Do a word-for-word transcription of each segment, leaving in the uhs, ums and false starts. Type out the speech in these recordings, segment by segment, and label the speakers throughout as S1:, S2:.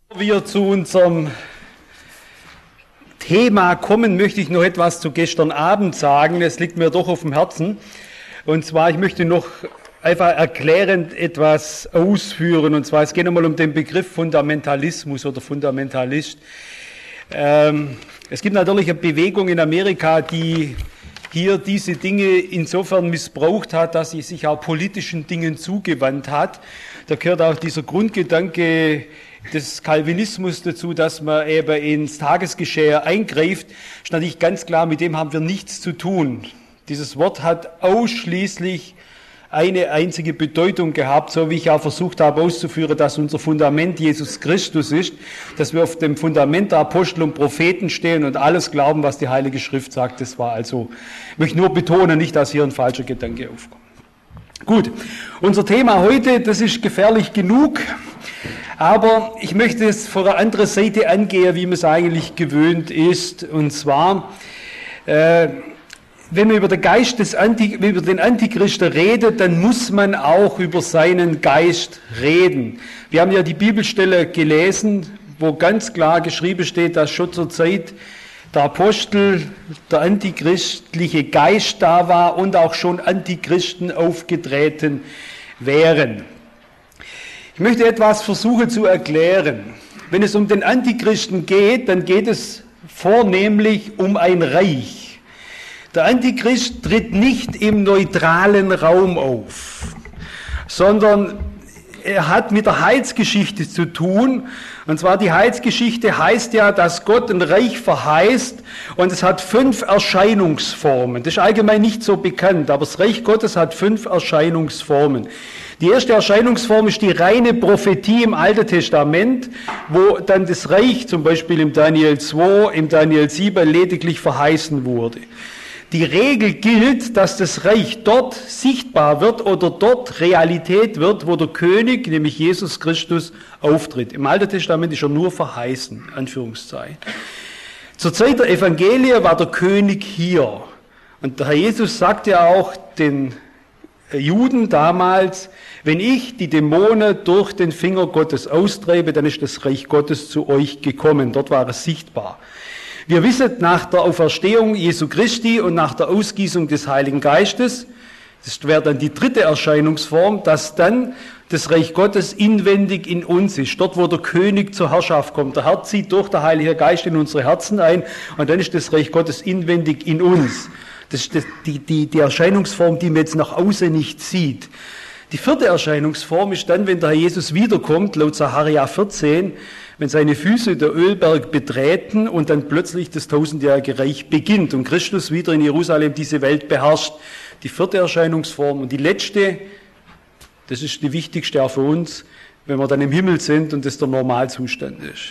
S1: Bevor wir zu unserem Thema kommen, möchte ich noch etwas zu gestern Abend sagen. Es liegt mir doch auf dem Herzen. Und zwar, ich möchte noch einfach erklärend etwas ausführen. Und zwar, es geht einmal um den Begriff Fundamentalismus oder Fundamentalist. Ähm, es gibt natürlich eine Bewegung in Amerika, die hier diese Dinge insofern missbraucht hat, dass sie sich auch politischen Dingen zugewandt hat. Da gehört auch dieser Grundgedanke des Calvinismus dazu, dass man eben ins Tagesgeschehen eingreift. Ist natürlich ganz klar, mit dem haben wir nichts zu tun. Dieses Wort hat ausschließlich eine einzige Bedeutung gehabt, so wie ich auch versucht habe auszuführen, dass unser Fundament Jesus Christus ist, dass wir auf dem Fundament der Apostel und Propheten stehen und alles glauben, was die Heilige Schrift sagt. Das war also, ich möchte nur betonen, nicht, dass hier ein falscher Gedanke aufkommt. Gut, unser Thema heute, das ist gefährlich genug, aber ich möchte es von einer anderen Seite angehen, wie man es eigentlich gewöhnt ist, und zwar, äh, wenn man über den Geist des Anti, über den Antichristen redet, dann muss man auch über seinen Geist reden. Wir haben ja die Bibelstelle gelesen, wo ganz klar geschrieben steht, dass schon zur Zeit der Apostel der antichristliche Geist da war und auch schon Antichristen aufgetreten wären. Ich möchte etwas versuchen zu erklären. Wenn es um den Antichristen geht, dann geht es vornehmlich um ein Reich. Der Antichrist tritt nicht im neutralen Raum auf, sondern er hat mit der Heilsgeschichte zu tun. Und zwar die Heilsgeschichte heißt ja, dass Gott ein Reich verheißt und es hat fünf Erscheinungsformen. Das ist allgemein nicht so bekannt, aber das Reich Gottes hat fünf Erscheinungsformen. Die erste Erscheinungsform ist die reine Prophetie im Alten Testament, wo dann das Reich zum Beispiel im Daniel zwei, im Daniel sieben lediglich verheißen wurde. Die Regel gilt, dass das Reich dort sichtbar wird oder dort Realität wird, wo der König, nämlich Jesus Christus, auftritt. Im Alten Testament ist er nur verheißen, Anführungszeichen. Zur Zeit der Evangelien war der König hier. Und der Herr Jesus sagt ja auch den Juden damals, wenn ich die Dämonen durch den Finger Gottes austreibe, dann ist das Reich Gottes zu euch gekommen. Dort war es sichtbar. Wir wissen nach der Auferstehung Jesu Christi und nach der Ausgießung des Heiligen Geistes, das wäre dann die dritte Erscheinungsform, dass dann das Reich Gottes inwendig in uns ist, dort wo der König zur Herrschaft kommt. Der Herr zieht durch den Heiligen Geist in unsere Herzen ein und dann ist das Reich Gottes inwendig in uns. Das ist die, die, die Erscheinungsform, die man jetzt nach außen nicht sieht. Die vierte Erscheinungsform ist dann, wenn der Herr Jesus wiederkommt, laut Sacharja vierzehn, wenn seine Füße der Ölberg betreten und dann plötzlich das tausendjährige Reich beginnt und Christus wieder in Jerusalem diese Welt beherrscht. Die vierte Erscheinungsform und die letzte, das ist die wichtigste auch für uns, wenn wir dann im Himmel sind und das der Normalzustand ist.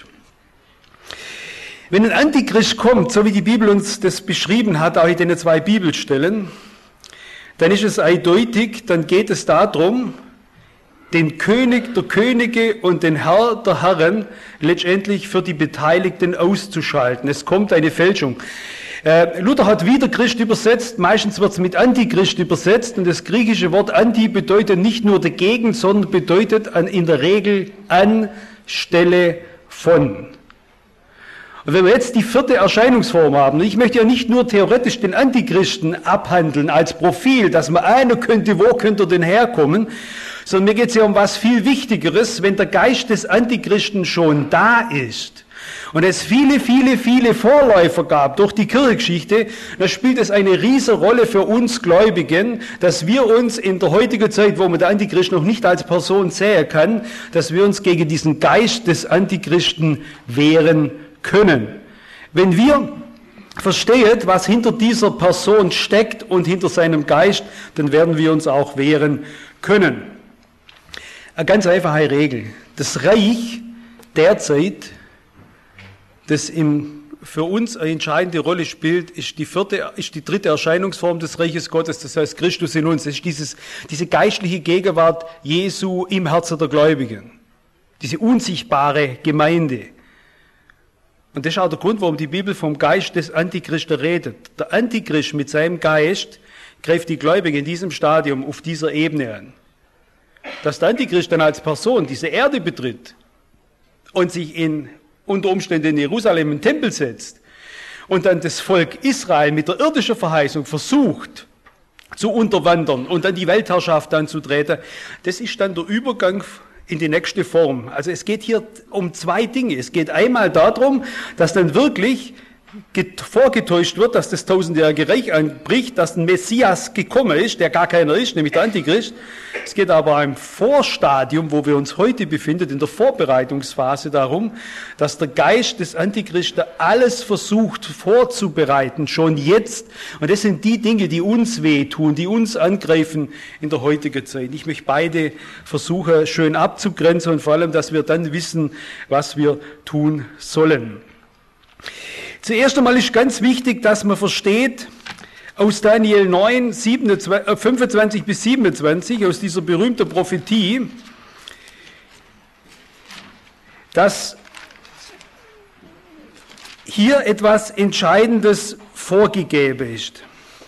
S1: Wenn ein Antichrist kommt, so wie die Bibel uns das beschrieben hat, auch in den zwei Bibelstellen, dann ist es eindeutig, dann geht es darum, den König der Könige und den Herr der Herren letztendlich für die Beteiligten auszuschalten. Es kommt eine Fälschung. Äh, Luther hat wieder Christ übersetzt, meistens wird es mit Antichrist übersetzt und das griechische Wort Anti bedeutet nicht nur dagegen, sondern bedeutet an, in der Regel anstelle von. Und wenn wir jetzt die vierte Erscheinungsform haben, ich möchte ja nicht nur theoretisch den Antichristen abhandeln als Profil, dass man einer könnte, wo könnte er denn herkommen, sondern mir geht es ja um was viel Wichtigeres, wenn der Geist des Antichristen schon da ist und es viele, viele, viele Vorläufer gab durch die Kirchengeschichte, dann spielt es eine riesige Rolle für uns Gläubigen, dass wir uns in der heutigen Zeit, wo man den Antichristen noch nicht als Person sehen kann, dass wir uns gegen diesen Geist des Antichristen wehren können. Wenn wir verstehen, was hinter dieser Person steckt und hinter seinem Geist, dann werden wir uns auch wehren können. Eine ganz einfache Regel. Das Reich derzeit, das im, für uns eine entscheidende Rolle spielt, ist die vierte, ist die dritte Erscheinungsform des Reiches Gottes, das heißt Christus in uns. Das ist dieses, diese geistliche Gegenwart Jesu im Herzen der Gläubigen. Diese unsichtbare Gemeinde. Und das ist auch der Grund, warum die Bibel vom Geist des Antichristen redet. Der Antichrist mit seinem Geist greift die Gläubigen in diesem Stadium auf dieser Ebene an. Dass der Antichrist dann als Person diese Erde betritt, und sich in, unter Umständen in Jerusalem im Tempel setzt und dann das Volk Israel mit der irdischen Verheißung versucht zu unterwandern und dann die Weltherrschaft anzutreten, das ist dann der Übergang in die nächste Form. Also es geht hier um zwei Dinge. Es geht einmal darum, dass dann wirklich vorgetäuscht wird, dass das tausendjährige Reich anbricht, dass ein Messias gekommen ist, der gar keiner ist, nämlich der Antichrist. Es geht aber im Vorstadium, wo wir uns heute befinden, in der Vorbereitungsphase darum, dass der Geist des Antichristen alles versucht vorzubereiten, schon jetzt. Und das sind die Dinge, die uns wehtun, die uns angreifen in der heutigen Zeit. Ich möchte beide versuchen, schön abzugrenzen und vor allem, dass wir dann wissen, was wir tun sollen. Zuerst einmal ist ganz wichtig, dass man versteht, aus Daniel neun, fünfundzwanzig bis siebenundzwanzig, aus dieser berühmten Prophetie, dass hier etwas Entscheidendes vorgegeben ist.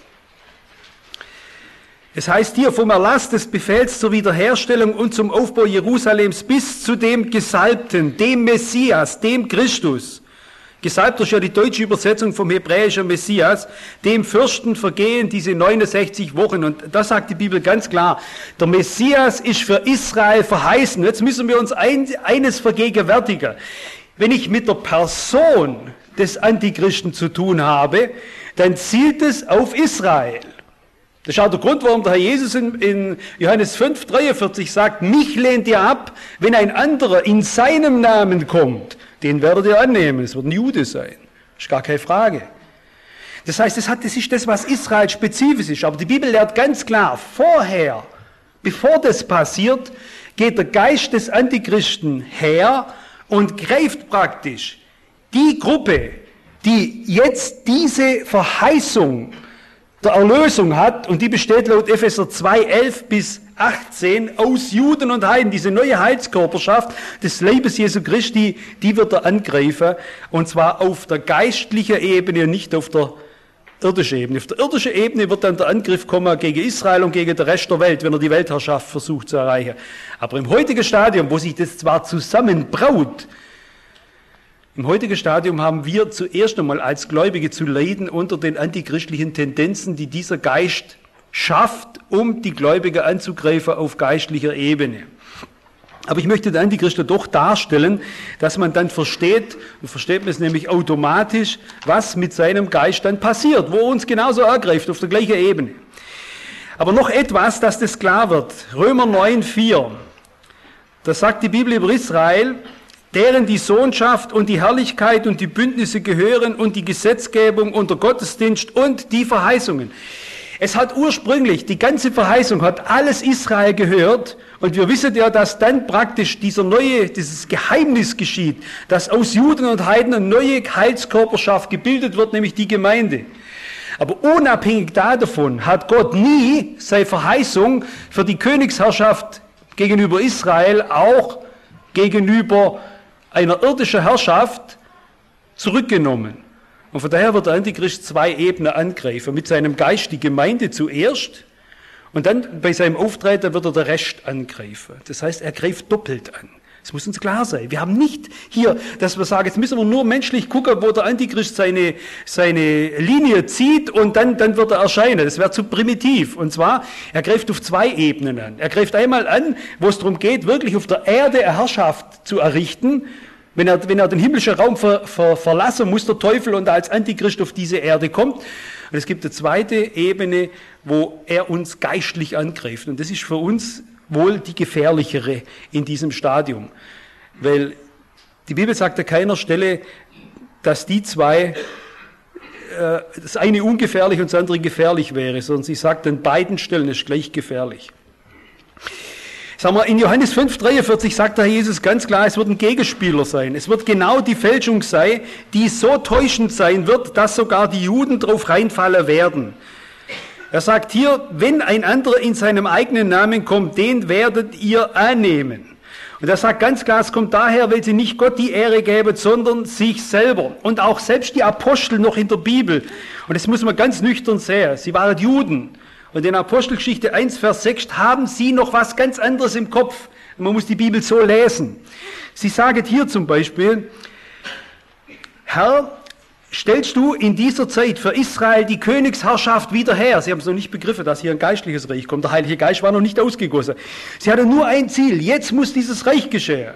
S1: Es heißt hier, vom Erlass des Befehls zur Wiederherstellung und zum Aufbau Jerusalems bis zu dem Gesalbten, dem Messias, dem Christus. Gesalbter ist ja die deutsche Übersetzung vom hebräischen Messias. Dem Fürsten vergehen diese neunundsechzig Wochen. Und da sagt die Bibel ganz klar, der Messias ist für Israel verheißen. Jetzt müssen wir uns ein, eines vergegenwärtigen. Wenn ich mit der Person des Antichristen zu tun habe, dann zielt es auf Israel. Das ist auch der Grund, warum der Herr Jesus in, in Johannes fünf, dreiundvierzig sagt, mich lehnt ihr ab, wenn ein anderer in seinem Namen kommt. Den werdet ihr annehmen, es wird ein Jude sein. Das ist gar keine Frage. Das heißt, das, hat, das ist das, was Israel spezifisch ist. Aber die Bibel lehrt ganz klar, vorher, bevor das passiert, geht der Geist des Antichristen her und greift praktisch die Gruppe, die jetzt diese Verheißung der Erlösung hat, und die besteht laut Epheser zwei, elf bis achtzehn aus Juden und Heiden, diese neue Heilskörperschaft des Leibes Jesu Christi, die wird er angreifen, und zwar auf der geistlichen Ebene und nicht auf der irdischen Ebene. Auf der irdischen Ebene wird dann der Angriff kommen gegen Israel und gegen den Rest der Welt, wenn er die Weltherrschaft versucht zu erreichen. Aber im heutigen Stadium, wo sich das zwar zusammenbraut, im heutigen Stadium haben wir zuerst einmal als Gläubige zu leiden unter den antichristlichen Tendenzen, die dieser Geist schafft, um die Gläubigen anzugreifen auf geistlicher Ebene. Aber ich möchte den Antichristen doch darstellen, dass man dann versteht, und versteht man es nämlich automatisch, was mit seinem Geist dann passiert, wo er uns genauso ergreift, auf der gleichen Ebene. Aber noch etwas, dass das klar wird. Römer neun, vier. Da sagt die Bibel über Israel, deren die Sohnschaft und die Herrlichkeit und die Bündnisse gehören und die Gesetzgebung und der Gottesdienst und die Verheißungen. Es hat ursprünglich, die ganze Verheißung hat alles Israel gehört, und wir wissen ja, dass dann praktisch dieser neue, dieses Geheimnis geschieht, dass aus Juden und Heiden eine neue Heilskörperschaft gebildet wird, nämlich die Gemeinde. Aber unabhängig davon hat Gott nie seine Verheißung für die Königsherrschaft gegenüber Israel, auch gegenüber einer irdischen Herrschaft, zurückgenommen. Und von daher wird der Antichrist zwei Ebenen angreifen. Mit seinem Geist die Gemeinde zuerst, und dann bei seinem Auftreten wird er den Rest angreifen. Das heißt, er greift doppelt an. Das muss uns klar sein. Wir haben nicht hier, dass wir sagen, jetzt müssen wir nur menschlich gucken, wo der Antichrist seine, seine Linie zieht, und dann, dann wird er erscheinen. Das wäre zu primitiv. Und zwar, er greift auf zwei Ebenen an. Er greift einmal an, wo es darum geht, wirklich auf der Erde eine Herrschaft zu errichten. Wenn er, wenn er den himmlischen Raum ver, ver, verlassen muss, der Teufel, und als Antichrist auf diese Erde kommt. Und es gibt eine zweite Ebene, wo er uns geistlich angreift. Und das ist für uns wohl die gefährlichere in diesem Stadium. Weil die Bibel sagt an keiner Stelle, dass die zwei, äh, das eine ungefährlich und das andere gefährlich wäre, sondern sie sagt an beiden Stellen, es ist gleich gefährlich. Sagen wir, in Johannes fünf, dreiundvierzig sagt der Herr Jesus ganz klar, es wird ein Gegenspieler sein. Es wird genau die Fälschung sein, die so täuschend sein wird, dass sogar die Juden drauf reinfallen werden. Er sagt hier, wenn ein anderer in seinem eigenen Namen kommt, den werdet ihr annehmen. Und er sagt ganz klar, es kommt daher, weil sie nicht Gott die Ehre geben, sondern sich selber. Und auch selbst die Apostel noch in der Bibel. Und das muss man ganz nüchtern sehen. Sie waren Juden. Und in Apostelgeschichte eins, Vers sechs haben sie noch was ganz anderes im Kopf, Und man muss die Bibel so lesen. Sie sagt hier zum Beispiel, Herr, stellst du in dieser Zeit für Israel die Königsherrschaft wieder her? Sie haben es noch nicht begriffen, dass hier ein geistliches Reich kommt. Der Heilige Geist war noch nicht ausgegossen. Sie hatte nur ein Ziel. Jetzt muss dieses Reich geschehen.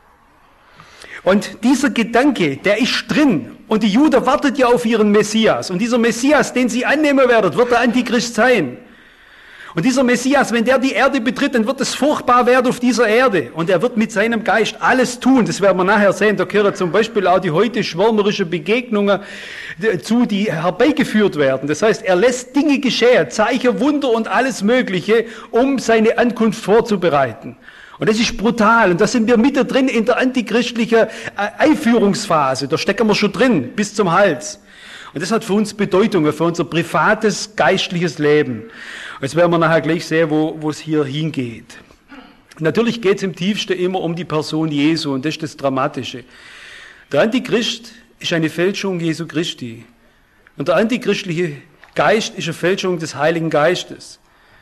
S1: Und dieser Gedanke, der ist drin. Und die Juden wartet ja auf ihren Messias. Und dieser Messias, den sie annehmen werden, wird der Antichrist sein. Und dieser Messias, wenn der die Erde betritt, dann wird es furchtbar werden auf dieser Erde. Und er wird mit seinem Geist alles tun. Das werden wir nachher sehen. Da gehören zum Beispiel auch die heute schwärmerische Begegnungen zu, die herbeigeführt werden. Das heißt, er lässt Dinge geschehen, Zeichen, Wunder und alles Mögliche, um seine Ankunft vorzubereiten. Und das ist brutal. Und da sind wir mittendrin in der antichristlichen Einführungsphase. Da stecken wir schon drin, bis zum Hals. Und das hat für uns Bedeutung, für unser privates, geistliches Leben. Und jetzt werden wir nachher gleich sehen, wo, wo es hier hingeht. Natürlich geht es im Tiefsten immer um die Person Jesu, und das ist das Dramatische. Der Antichrist ist eine Fälschung Jesu Christi. Und der antichristliche Geist ist eine Fälschung des Heiligen Geistes.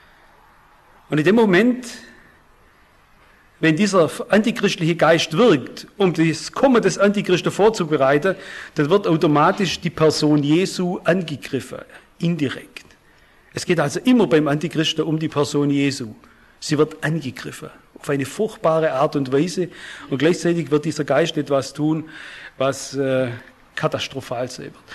S1: Und in dem Moment, wenn dieser antichristliche Geist wirkt, um das Kommen des Antichristen vorzubereiten, dann wird automatisch die Person Jesu angegriffen, indirekt. Es geht also immer beim Antichristen um die Person Jesu. Sie wird angegriffen, auf eine furchtbare Art und Weise, und gleichzeitig wird dieser Geist etwas tun, was äh, katastrophal sein wird.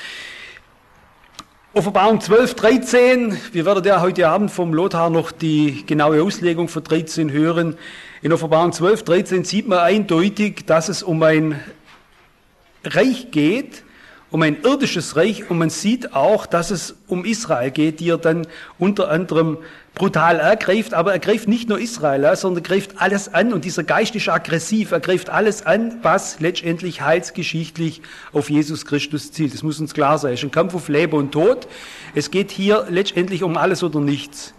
S1: Offenbarung zwölf, dreizehn, wir werden ja heute Abend vom Lothar noch die genaue Auslegung von dreizehn hören. In Offenbarung zwölf, dreizehn sieht man eindeutig, dass es um ein Reich geht, um ein irdisches Reich, und man sieht auch, dass es um Israel geht, die er dann unter anderem brutal ergreift, aber er greift nicht nur Israel an, sondern er greift alles an, und dieser Geist ist aggressiv, er greift alles an, was letztendlich heilsgeschichtlich auf Jesus Christus zielt. Das muss uns klar sein, es ist ein Kampf auf Leben und Tod, es geht hier letztendlich um alles oder nichts.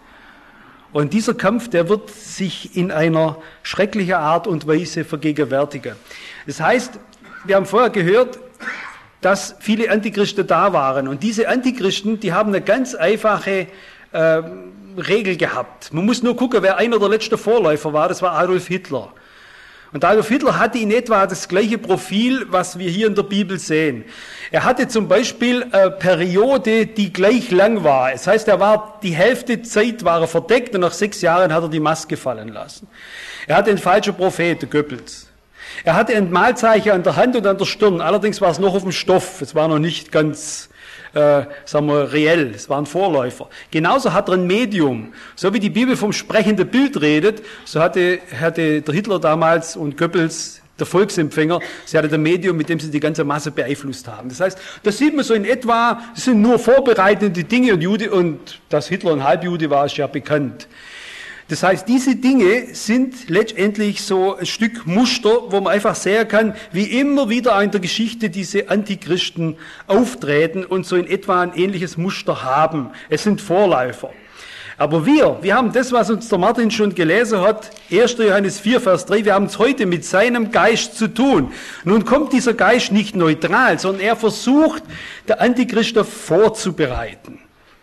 S1: Und dieser Kampf, der wird sich in einer schrecklichen Art und Weise vergegenwärtigen. Das heißt, wir haben vorher gehört, dass viele Antichristen da waren. Und diese Antichristen, die haben eine ganz einfache äh, Regel gehabt. Man muss nur gucken, wer einer der letzten Vorläufer war, das war Adolf Hitler. Und Adolf Hitler hatte in etwa das gleiche Profil, was wir hier in der Bibel sehen. Er hatte zum Beispiel eine Periode, die gleich lang war. Das heißt, er war die Hälfte Zeit war er verdeckt, und nach sechs Jahren hat er die Maske fallen lassen. Er hatte einen falschen Prophet, Goebbels. Er hatte ein Malzeichen an der Hand und an der Stirn, allerdings war es noch auf dem Stoff, es war noch nicht ganz, äh, sagen wir, reell, es war ein Vorläufer. Genauso hat er ein Medium, so wie die Bibel vom sprechenden Bild redet, so hatte, hatte der Hitler damals und Goebbels, der Volksempfänger, sie hatte ein Medium, mit dem sie die ganze Masse beeinflusst haben. Das heißt, das sieht man so in etwa, es sind nur vorbereitende Dinge, und Jude, und dass Hitler ein Halbjude war, ist ja bekannt. Das heißt, diese Dinge sind letztendlich so ein Stück Muster, wo man einfach sehen kann, wie immer wieder in der Geschichte diese Antichristen auftreten und so in etwa ein ähnliches Muster haben. Es sind Vorläufer. Aber wir, wir haben das, was uns der Martin schon gelesen hat, erster Johannes vier, Vers drei, wir haben es heute mit seinem Geist zu tun. Nun kommt dieser Geist nicht neutral, sondern er versucht, der Antichristen vorzubereiten.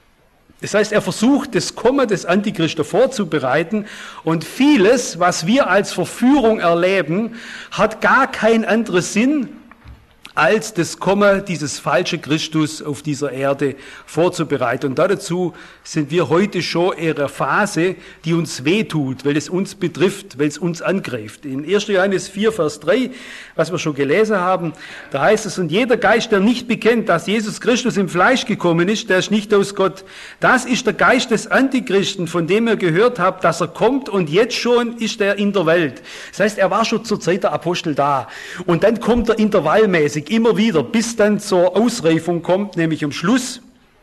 S1: Das heißt, er versucht, das Kommen des Antichristen vorzubereiten, und vieles, was wir als Verführung erleben, hat gar keinen anderen Sinn, als das Kommen dieses falschen Christus auf dieser Erde vorzubereiten. Und dazu sind wir heute schon in einer Phase, die uns wehtut, weil es uns betrifft, weil es uns angreift. In erster Johannes vier, Vers drei, was wir schon gelesen haben, da heißt es: Und jeder Geist, der nicht bekennt, dass Jesus Christus im Fleisch gekommen ist, der ist nicht aus Gott. Das ist der Geist des Antichristen, von dem ihr gehört habt, dass er kommt, und jetzt schon ist er in der Welt. Das heißt, er war schon zur Zeit der Apostel da. Und dann kommt er intervallmäßig immer wieder, bis dann zur Ausreifung kommt, nämlich am Schluss,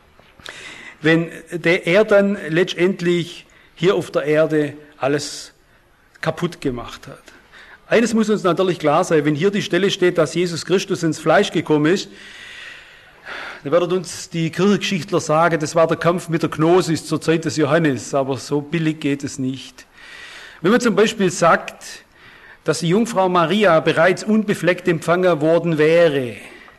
S1: wenn der, er dann letztendlich hier auf der Erde alles kaputt gemacht hat. Eines muss uns natürlich klar sein, wenn hier die Stelle steht, dass Jesus Christus ins Fleisch gekommen ist, dann werden uns die Kirchengeschichtler sagen, das war der Kampf mit der Gnosis zur Zeit des Johannes, aber so billig geht es nicht. Wenn man zum Beispiel sagt, dass die Jungfrau Maria bereits unbefleckt empfangen worden wäre,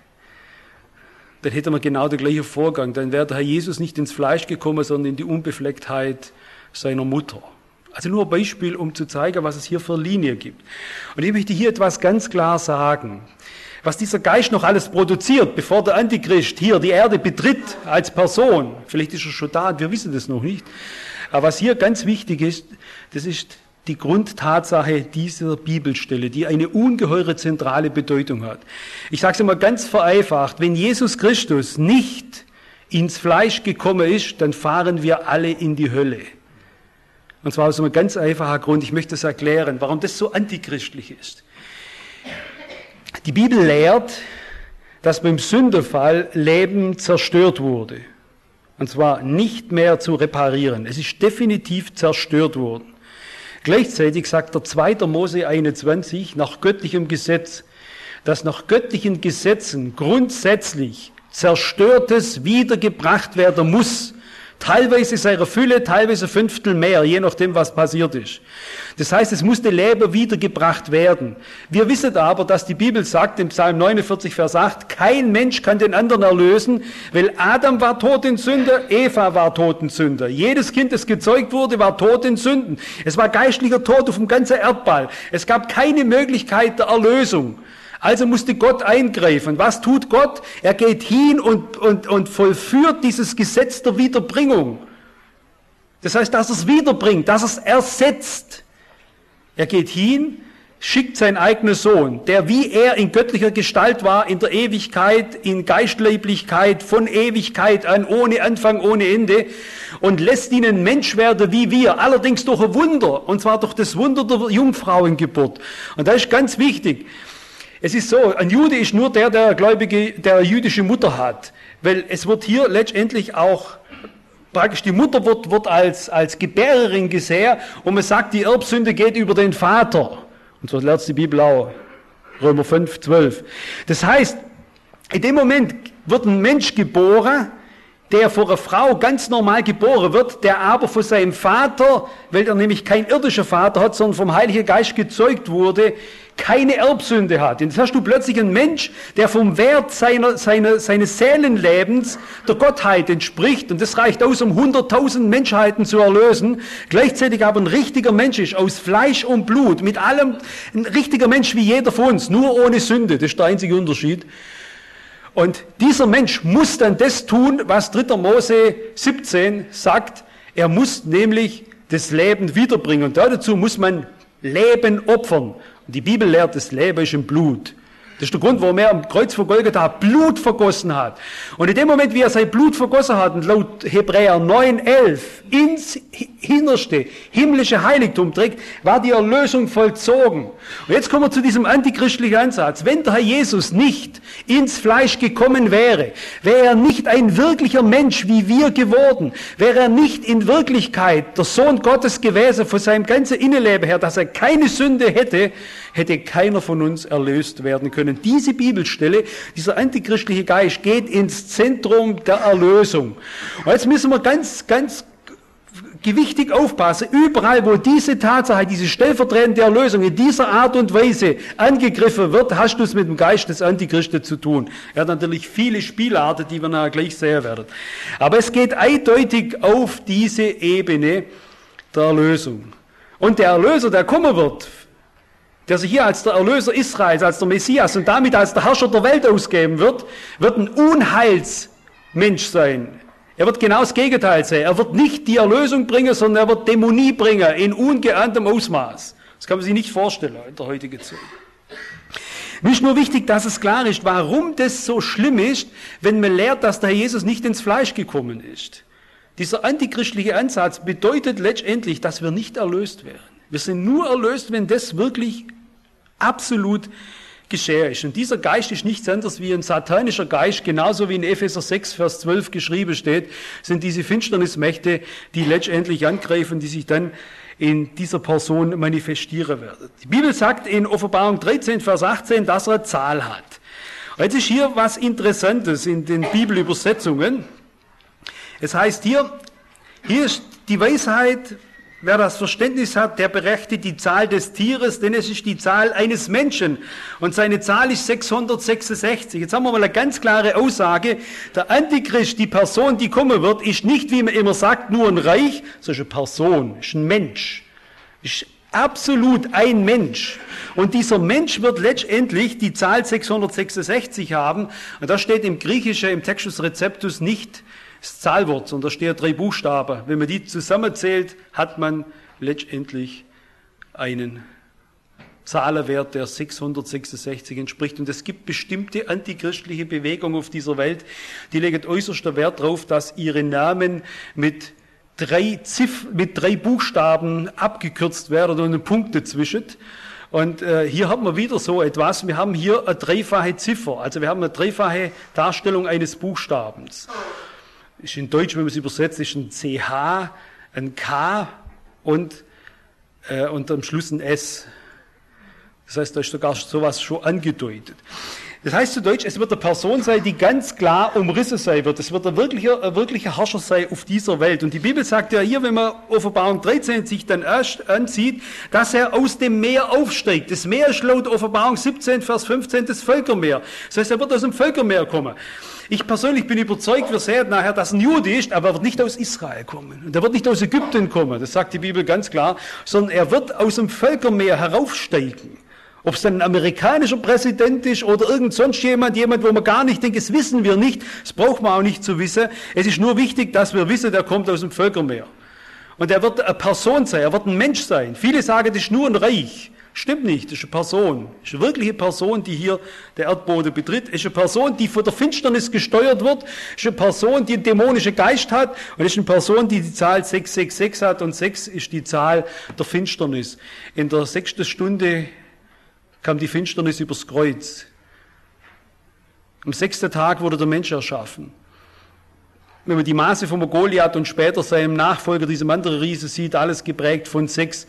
S1: dann hätte man genau den gleichen Vorgang. Dann wäre der Herr Jesus nicht ins Fleisch gekommen, sondern in die Unbeflecktheit seiner Mutter. Also nur ein Beispiel, um zu zeigen, was es hier für Linie gibt. Und ich möchte hier etwas ganz klar sagen. Was dieser Geist noch alles produziert, bevor der Antichrist hier die Erde betritt als Person, vielleicht ist er schon da, wir wissen das noch nicht, aber was hier ganz wichtig ist, das ist die Grundtatsache dieser Bibelstelle, die eine ungeheure zentrale Bedeutung hat. Ich sage es immer ganz vereinfacht, wenn Jesus Christus nicht ins Fleisch gekommen ist, dann fahren wir alle in die Hölle. Und zwar aus einem ganz einfachen Grund, ich möchte das erklären, warum das so antichristlich ist. Die Bibel lehrt, dass beim Sündenfall Leben zerstört wurde. Und zwar nicht mehr zu reparieren. Es ist definitiv zerstört worden. Gleichzeitig sagt der zweiter Mose einundzwanzig nach göttlichem Gesetz, dass nach göttlichen Gesetzen grundsätzlich Zerstörtes wiedergebracht werden muss. Teilweise seiner Fülle, teilweise Fünftel mehr, je nachdem, was passiert ist. Das heißt, es musste Leben wiedergebracht werden. Wir wissen aber, dass die Bibel sagt, im Psalm neunundvierzig, Vers acht, kein Mensch kann den anderen erlösen, weil Adam war tot in Sünde, Eva war tot in Sünde. Jedes Kind, das gezeugt wurde, war tot in Sünden. Es war geistlicher Tod auf dem ganzen Erdball. Es gab keine Möglichkeit der Erlösung. Also musste Gott eingreifen. Was tut Gott? Er geht hin und, und, und vollführt dieses Gesetz der Wiederbringung. Das heißt, dass er es wiederbringt, dass er es ersetzt. Er geht hin, schickt seinen eigenen Sohn, der wie er in göttlicher Gestalt war, in der Ewigkeit, in Geistleiblichkeit, von Ewigkeit an, ohne Anfang, ohne Ende, und lässt ihn ein Mensch werden wie wir, allerdings durch ein Wunder, und zwar durch das Wunder der Jungfrauengeburt. Und das ist ganz wichtig. Es ist so, ein Jude ist nur der, der gläubige, der eine jüdische Mutter hat, weil es wird hier letztendlich auch praktisch die Mutter wird, wird als, als Gebärerin gesehen und man sagt, die Erbsünde geht über den Vater. Und so lernt die Bibel auch, Römer fünf, zwölf. Das heißt, in dem Moment wird ein Mensch geboren, der vor einer Frau ganz normal geboren wird, der aber von seinem Vater, weil er nämlich kein irdischer Vater hat, sondern vom Heiligen Geist gezeugt wurde, keine Erbsünde hat. Und jetzt hast du plötzlich einen Mensch, der vom Wert seiner, seiner, seines Seelenlebens der Gottheit entspricht. Und das reicht aus, um hunderttausend Menschheiten zu erlösen. Gleichzeitig aber ein richtiger Mensch ist, aus Fleisch und Blut, mit allem, ein richtiger Mensch wie jeder von uns, nur ohne Sünde. Das ist der einzige Unterschied. Und dieser Mensch muss dann das tun, was dritter Mose siebzehn sagt. Er muss nämlich das Leben wiederbringen. Und dazu muss man Leben opfern. Und die Bibel lehrt, das Leben ist im Blut. Das ist der Grund, warum er am Kreuz von Golgatha Blut vergossen hat. Und in dem Moment, wie er sein Blut vergossen hat, und laut Hebräer neun, elf ins hinterste himmlische Heiligtum trägt, war die Erlösung vollzogen. Und jetzt kommen wir zu diesem antichristlichen Ansatz. Wenn der Herr Jesus nicht ins Fleisch gekommen wäre, wäre er nicht ein wirklicher Mensch wie wir geworden, wäre er nicht in Wirklichkeit der Sohn Gottes gewesen von seinem ganzen Innenleben her, dass er keine Sünde hätte, hätte keiner von uns erlöst werden können. Diese Bibelstelle, dieser antichristliche Geist geht ins Zentrum der Erlösung. Und jetzt müssen wir ganz, ganz gewichtig aufpassen. Überall, wo diese Tatsache, diese stellvertretende Erlösung in dieser Art und Weise angegriffen wird, hast du es mit dem Geist des Antichristen zu tun. Er hat natürlich viele Spielarten, die wir nachher gleich sehen werden. Aber es geht eindeutig auf diese Ebene der Erlösung. Und der Erlöser, der kommen wird, der sich hier als der Erlöser Israels, als der Messias und damit als der Herrscher der Welt ausgeben wird, wird ein Unheilsmensch sein. Er wird genau das Gegenteil sein. Er wird nicht die Erlösung bringen, sondern er wird Dämonie bringen in ungeahntem Ausmaß. Das kann man sich nicht vorstellen in der heutigen Zeit. Mir ist nur wichtig, dass es klar ist, warum das so schlimm ist, wenn man lehrt, dass der Herr Jesus nicht ins Fleisch gekommen ist. Dieser antichristliche Ansatz bedeutet letztendlich, dass wir nicht erlöst werden. Wir sind nur erlöst, wenn das wirklich absolut geschehen ist. Und dieser Geist ist nichts anderes wie ein satanischer Geist, genauso wie in Epheser sechs, Vers zwölf geschrieben steht, sind diese Finsternismächte, die letztendlich angreifen, die sich dann in dieser Person manifestieren werden. Die Bibel sagt in Offenbarung dreizehn, Vers achtzehn, dass er eine Zahl hat. Und jetzt ist hier was Interessantes in den Bibelübersetzungen. Es heißt hier, hier ist die Weisheit. Wer das Verständnis hat, der berechnet die Zahl des Tieres, denn es ist die Zahl eines Menschen. Und seine Zahl ist sechshundertsechsundsechzig. Jetzt haben wir mal eine ganz klare Aussage. Der Antichrist, die Person, die kommen wird, ist nicht, wie man immer sagt, nur ein Reich, sondern eine Person, ist ein Mensch. Ist absolut ein Mensch. Und dieser Mensch wird letztendlich die Zahl sechshundertsechsundsechzig haben. Und da steht im Griechischen, im Textus Receptus nicht das Zahlwort, sondern da stehen drei Buchstaben. Wenn man die zusammenzählt, hat man letztendlich einen Zahlenwert, der sechshundertsechsundsechzig entspricht. Und es gibt bestimmte antichristliche Bewegungen auf dieser Welt, die legen äußersten Wert darauf, dass ihre Namen mit drei Ziff- mit drei Buchstaben abgekürzt werden und einen Punkt dazwischen. Und äh, hier haben wir wieder so etwas. Wir haben hier eine dreifache Ziffer. Also wir haben eine dreifache Darstellung eines Buchstabens. Ist in Deutsch, wenn man es übersetzt, ist ein C H, ein K und, äh, und am Schluss ein S. Das heißt, da ist sogar sowas schon angedeutet. Das heißt zu Deutsch, es wird eine Person sein, die ganz klar umrissen sein wird. Es wird ein wirklicher, ein wirklicher Herrscher sein auf dieser Welt. Und die Bibel sagt ja hier, wenn man Offenbarung dreizehn sich dann erst ansieht, dass er aus dem Meer aufsteigt. Das Meer ist laut Offenbarung siebzehn, Vers fünfzehn das Völkermeer. Das heißt, er wird aus dem Völkermeer kommen. Ich persönlich bin überzeugt, wir sehen nachher, dass ein Jude ist, aber er wird nicht aus Israel kommen. Und er wird nicht aus Ägypten kommen, das sagt die Bibel ganz klar, sondern er wird aus dem Völkermeer heraufsteigen. Ob es dann ein amerikanischer Präsident ist oder irgend sonst jemand, jemand, wo man gar nicht denkt, das wissen wir nicht, das braucht man auch nicht zu wissen. Es ist nur wichtig, dass wir wissen, der kommt aus dem Völkermeer. Und er wird eine Person sein, er wird ein Mensch sein. Viele sagen, das ist nur ein Reich. Stimmt nicht, das ist eine Person. Das ist eine wirkliche Person, die hier der Erdboden betritt. Das ist eine Person, die von der Finsternis gesteuert wird. Das ist eine Person, die einen dämonischen Geist hat. Und das ist eine Person, die die Zahl sechs sechs sechs hat. Und sechs ist die Zahl der Finsternis. In der sechsten Stunde kam die Finsternis übers Kreuz. Am sechsten Tag wurde der Mensch erschaffen. Wenn man die Maße von Goliath und später seinem Nachfolger, diesem anderen Riese, sieht, alles geprägt von sechs.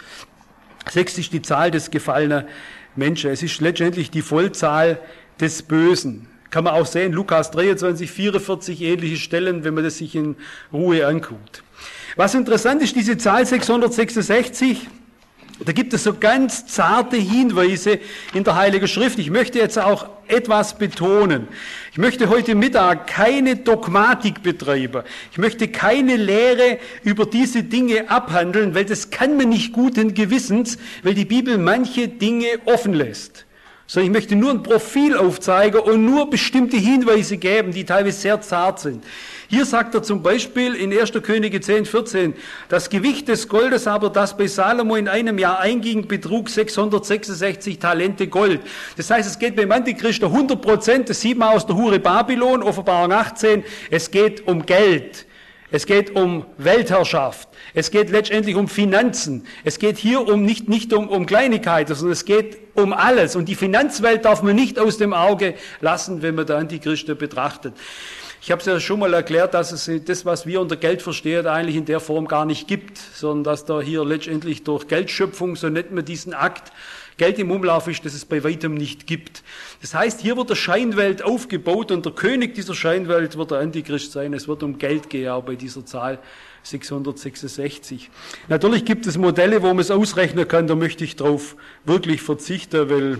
S1: Sechs ist die Zahl des gefallenen Menschen. Es ist letztendlich die Vollzahl des Bösen. Kann man auch sehen, Lukas dreiundzwanzig, vierundvierzig, ähnliche Stellen, wenn man das sich in Ruhe anguckt. Was interessant ist, diese Zahl sechshundertsechsundsechzig, da gibt es so ganz zarte Hinweise in der Heiligen Schrift. Ich möchte jetzt auch etwas betonen. Ich möchte heute Mittag keine Dogmatik betreiben. Ich möchte keine Lehre über diese Dinge abhandeln, weil das kann man nicht guten Gewissens, weil die Bibel manche Dinge offen lässt. Sondern ich möchte nur ein Profil aufzeigen und nur bestimmte Hinweise geben, die teilweise sehr zart sind. Hier sagt er zum Beispiel in erster Könige zehn, vierzehn, das Gewicht des Goldes aber, das bei Salomo in einem Jahr einging, betrug sechshundertsechsundsechzig Talente Gold. Das heißt, es geht beim Antichristen hundert Prozent, das sieht man aus der Hure Babylon, Offenbarung achtzehn, es geht um Geld. Es geht um Weltherrschaft. Es geht letztendlich um Finanzen. Es geht hier um nicht, nicht um, um Kleinigkeiten, sondern es geht um alles. Und die Finanzwelt darf man nicht aus dem Auge lassen, wenn man den Antichristen betrachtet. Ich habe es ja schon mal erklärt, dass es das, was wir unter Geld verstehen, eigentlich in der Form gar nicht gibt, sondern dass da hier letztendlich durch Geldschöpfung, so nennt man diesen Akt, Geld im Umlauf ist, das es bei weitem nicht gibt. Das heißt, hier wird eine Scheinwelt aufgebaut und der König dieser Scheinwelt wird der Antichrist sein. Es wird um Geld gehen, auch bei dieser Zahl sechshundertsechsundsechzig. Natürlich gibt es Modelle, wo man es ausrechnen kann, da möchte ich drauf wirklich verzichten, weil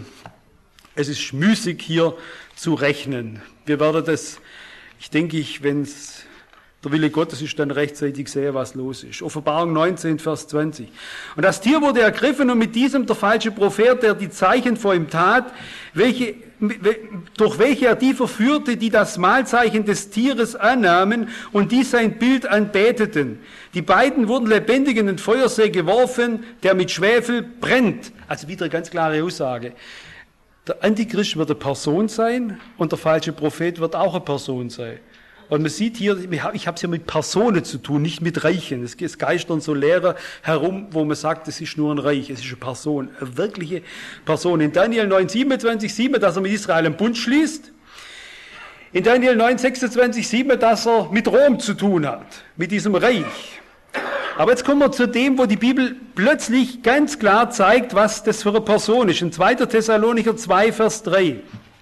S1: es ist müßig hier zu rechnen. Wir werden das, ich denke, wenn es der Wille Gottes ist, dann rechtzeitig sehen, was los ist. Offenbarung neunzehn, Vers zwanzig. Und das Tier wurde ergriffen und mit diesem der falsche Prophet, der die Zeichen vor ihm tat, welche, durch welche er die verführte, die das Mahlzeichen des Tieres annahmen und die sein Bild anbeteten. Die beiden wurden lebendig in den Feuersee geworfen, der mit Schwefel brennt. Also wieder eine ganz klare Aussage. Der Antichrist wird eine Person sein und der falsche Prophet wird auch eine Person sein. Und man sieht hier, ich habe es hier mit Personen zu tun, nicht mit Reichen. Es geistern so Lehrer herum, wo man sagt, es ist nur ein Reich, es ist eine Person, eine wirkliche Person. In Daniel neun, siebenundzwanzig sieht man, dass er mit Israel einen Bund schließt. In Daniel neun, sechsundzwanzig sieht man, dass er mit Rom zu tun hat, mit diesem Reich. Aber jetzt kommen wir zu dem, wo die Bibel plötzlich ganz klar zeigt, was das für eine Person ist. In zweiter Thessalonicher zwei, Vers drei.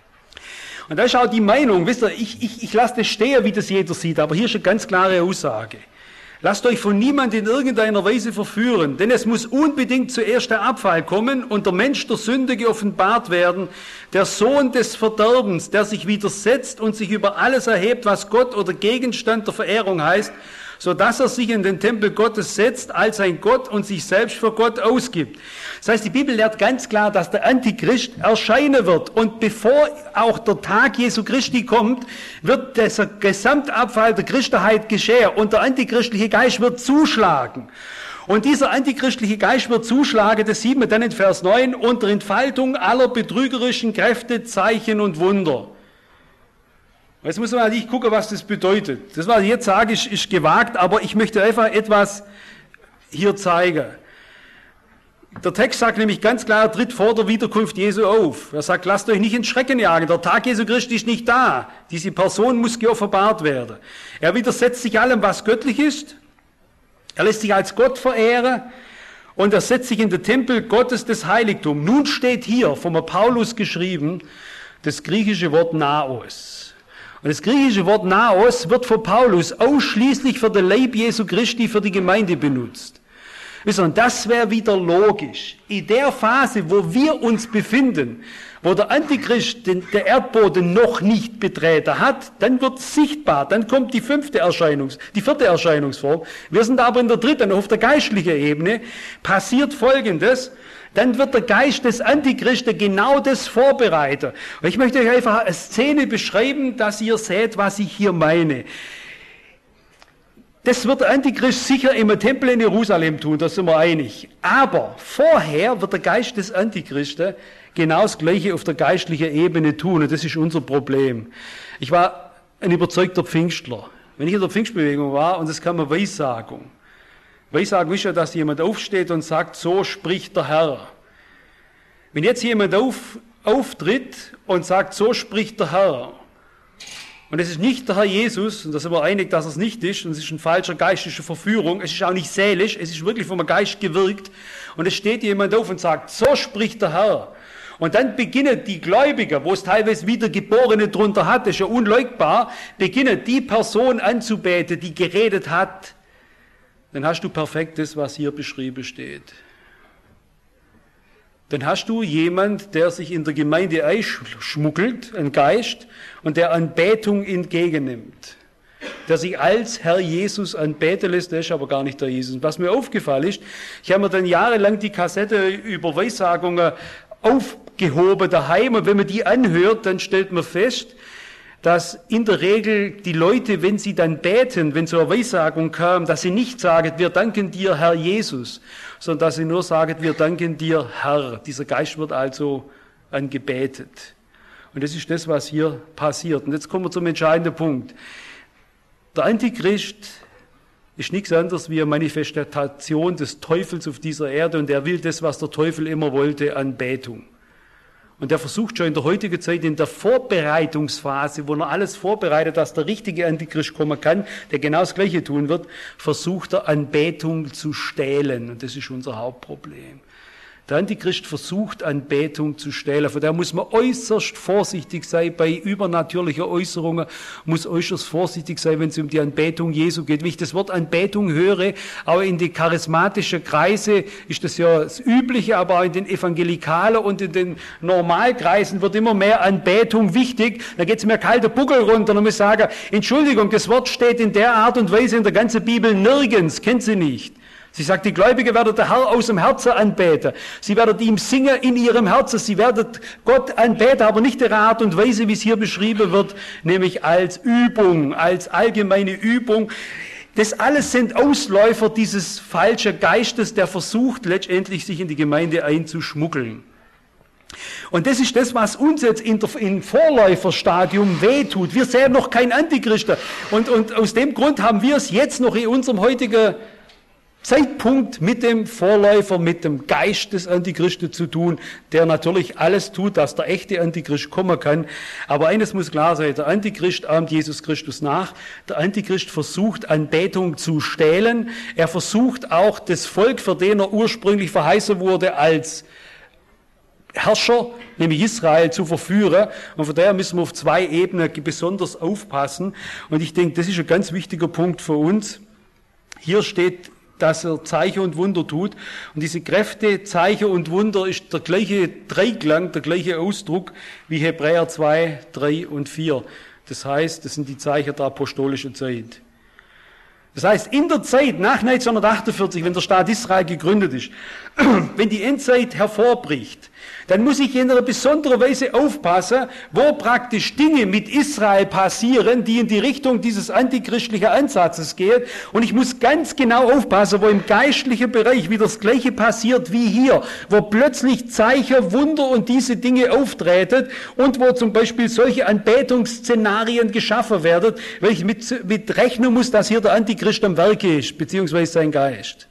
S1: Und da ist auch die Meinung, wisst ihr, ich, ich, ich lasse das stehen, wie das jeder sieht, aber hier ist eine ganz klare Aussage. Lasst euch von niemand in irgendeiner Weise verführen, denn es muss unbedingt zuerst der Abfall kommen und der Mensch der Sünde geoffenbart werden, der Sohn des Verderbens, der sich widersetzt und sich über alles erhebt, was Gott oder Gegenstand der Verehrung heißt, sodass er sich in den Tempel Gottes setzt als ein Gott und sich selbst für Gott ausgibt. Das heißt, die Bibel lehrt ganz klar, dass der Antichrist erscheinen wird. Und bevor auch der Tag Jesu Christi kommt, wird dieser Gesamtabfall der Christenheit geschehen und der antichristliche Geist wird zuschlagen. Und dieser antichristliche Geist wird zuschlagen, das sieht man dann in Vers neun, unter Entfaltung aller betrügerischen Kräfte, Zeichen und Wunder. Jetzt muss man natürlich gucken, was das bedeutet. Das, was ich jetzt sage, ist, ist gewagt, aber ich möchte einfach etwas hier zeigen. Der Text sagt nämlich ganz klar, er tritt vor der Wiederkunft Jesu auf. Er sagt, lasst euch nicht in Schrecken jagen, der Tag Jesu Christi ist nicht da. Diese Person muss geoffenbart werden. Er widersetzt sich allem, was göttlich ist. Er lässt sich als Gott verehren und er setzt sich in den Tempel Gottes des Heiligtums. Nun steht hier, vom Paulus geschrieben, das griechische Wort Naos. Und das griechische Wort Naos wird von Paulus ausschließlich für den Leib Jesu Christi, für die Gemeinde benutzt. Und das wäre wieder logisch. In der Phase, wo wir uns befinden, wo der Antichrist den, der Erdboden noch nicht betreten hat, dann wird es sichtbar, dann kommt die fünfte Erscheinungs, die vierte Erscheinungsform. Wir sind aber in der dritten, auf der geistlichen Ebene, passiert Folgendes, dann wird der Geist des Antichristen genau das vorbereiten. Und ich möchte euch einfach eine Szene beschreiben, dass ihr seht, was ich hier meine. Das wird der Antichrist sicher im Tempel in Jerusalem tun, da sind wir einig. Aber vorher wird der Geist des Antichristen genau das Gleiche auf der geistlichen Ebene tun. Und das ist unser Problem. Ich war ein überzeugter Pfingstler. Wenn ich in der Pfingstbewegung war, und das kann man Weissagung. Weissagung ist ja, dass jemand aufsteht und sagt, so spricht der Herr. Wenn jetzt jemand auf, auftritt und sagt, so spricht der Herr, und es ist nicht der Herr Jesus, und da sind wir einig, dass es nicht ist, und es ist eine falsche geistliche Verführung, es ist auch nicht seelisch, es ist wirklich vom Geist gewirkt, und es steht jemand auf und sagt, so spricht der Herr. Und dann beginnen die Gläubiger, wo es teilweise Wiedergeborene drunter hat, das ist ja unleugbar, beginnen die Person anzubeten, die geredet hat. Dann hast du perfekt das, was hier beschrieben steht. Dann hast du jemand, der sich in der Gemeinde einschmuggelt, ein Geist, und der Anbetung entgegennimmt. Der sich als Herr Jesus anbeten lässt, der ist aber gar nicht der Jesus. Was mir aufgefallen ist, ich habe mir dann jahrelang die Kassette über Weissagungen aufgehoben daheim, und wenn man die anhört, dann stellt man fest, dass in der Regel die Leute, wenn sie dann beten, wenn so eine Weissagung kam, dass sie nicht sagen, wir danken dir, Herr Jesus, sondern dass sie nur sagen, wir danken dir, Herr. Dieser Geist wird also angebetet. Und das ist das, was hier passiert. Und jetzt kommen wir zum entscheidenden Punkt. Der Antichrist ist nichts anderes wie eine Manifestation des Teufels auf dieser Erde, und er will das, was der Teufel immer wollte, Anbetung. Und er versucht schon in der heutigen Zeit, in der Vorbereitungsphase, wo er alles vorbereitet, dass der richtige Antichrist kommen kann, der genau das Gleiche tun wird, versucht er Anbetung zu stehlen. Und das ist unser Hauptproblem. Der Antichrist versucht, Anbetung zu stehlen. Von daher muss man äußerst vorsichtig sein bei übernatürlichen Äußerungen, muss äußerst vorsichtig sein, wenn es um die Anbetung Jesu geht. Wenn ich das Wort Anbetung höre, auch in die charismatischen Kreise ist das ja das Übliche, aber auch in den Evangelikalen und in den Normalkreisen wird immer mehr Anbetung wichtig. Da geht es mir kalte Buckel runter und muss sagen, Entschuldigung, das Wort steht in der Art und Weise in der ganzen Bibel nirgends, kennt sie nicht. Sie sagt, die Gläubigen werden den Herrn aus dem Herzen anbeten. Sie werden ihm singen in ihrem Herzen. Sie werden Gott anbeten, aber nicht der Art und Weise, wie es hier beschrieben wird, nämlich als Übung, als allgemeine Übung. Das alles sind Ausläufer dieses falschen Geistes, der versucht, letztendlich sich in die Gemeinde einzuschmuggeln. Und das ist das, was uns jetzt in der, im Vorläuferstadium wehtut. Wir sehen noch keinen Antichristen. Und, und aus dem Grund haben wir es jetzt noch in unserem heutigen Zeitpunkt mit dem Vorläufer, mit dem Geist des Antichristen zu tun, der natürlich alles tut, dass der echte Antichrist kommen kann. Aber eines muss klar sein, der Antichrist ahmt Jesus Christus nach. Der Antichrist versucht, Anbetung zu stehlen. Er versucht auch das Volk, für den er ursprünglich verheißen wurde, als Herrscher, nämlich Israel, zu verführen. Und von daher müssen wir auf zwei Ebenen besonders aufpassen. Und ich denke, das ist ein ganz wichtiger Punkt für uns. Hier steht, dass er Zeichen und Wunder tut. Und diese Kräfte, Zeichen und Wunder ist der gleiche Dreiklang, der gleiche Ausdruck wie Hebräer zwei, drei und vier. Das heißt, das sind die Zeichen der apostolischen Zeit. Das heißt, in der Zeit nach neunzehnhundertachtundvierzig, wenn der Staat Israel gegründet ist, wenn die Endzeit hervorbricht, dann muss ich in einer besonderen Weise aufpassen, wo praktisch Dinge mit Israel passieren, die in die Richtung dieses antichristlichen Ansatzes gehen. Und ich muss ganz genau aufpassen, wo im geistlichen Bereich wieder das Gleiche passiert wie hier, wo plötzlich Zeichen, Wunder und diese Dinge auftreten und wo zum Beispiel solche Anbetungsszenarien geschaffen werden, weil ich mit, mit rechnen muss, dass hier der Antichrist am Werke ist, beziehungsweise sein Geist.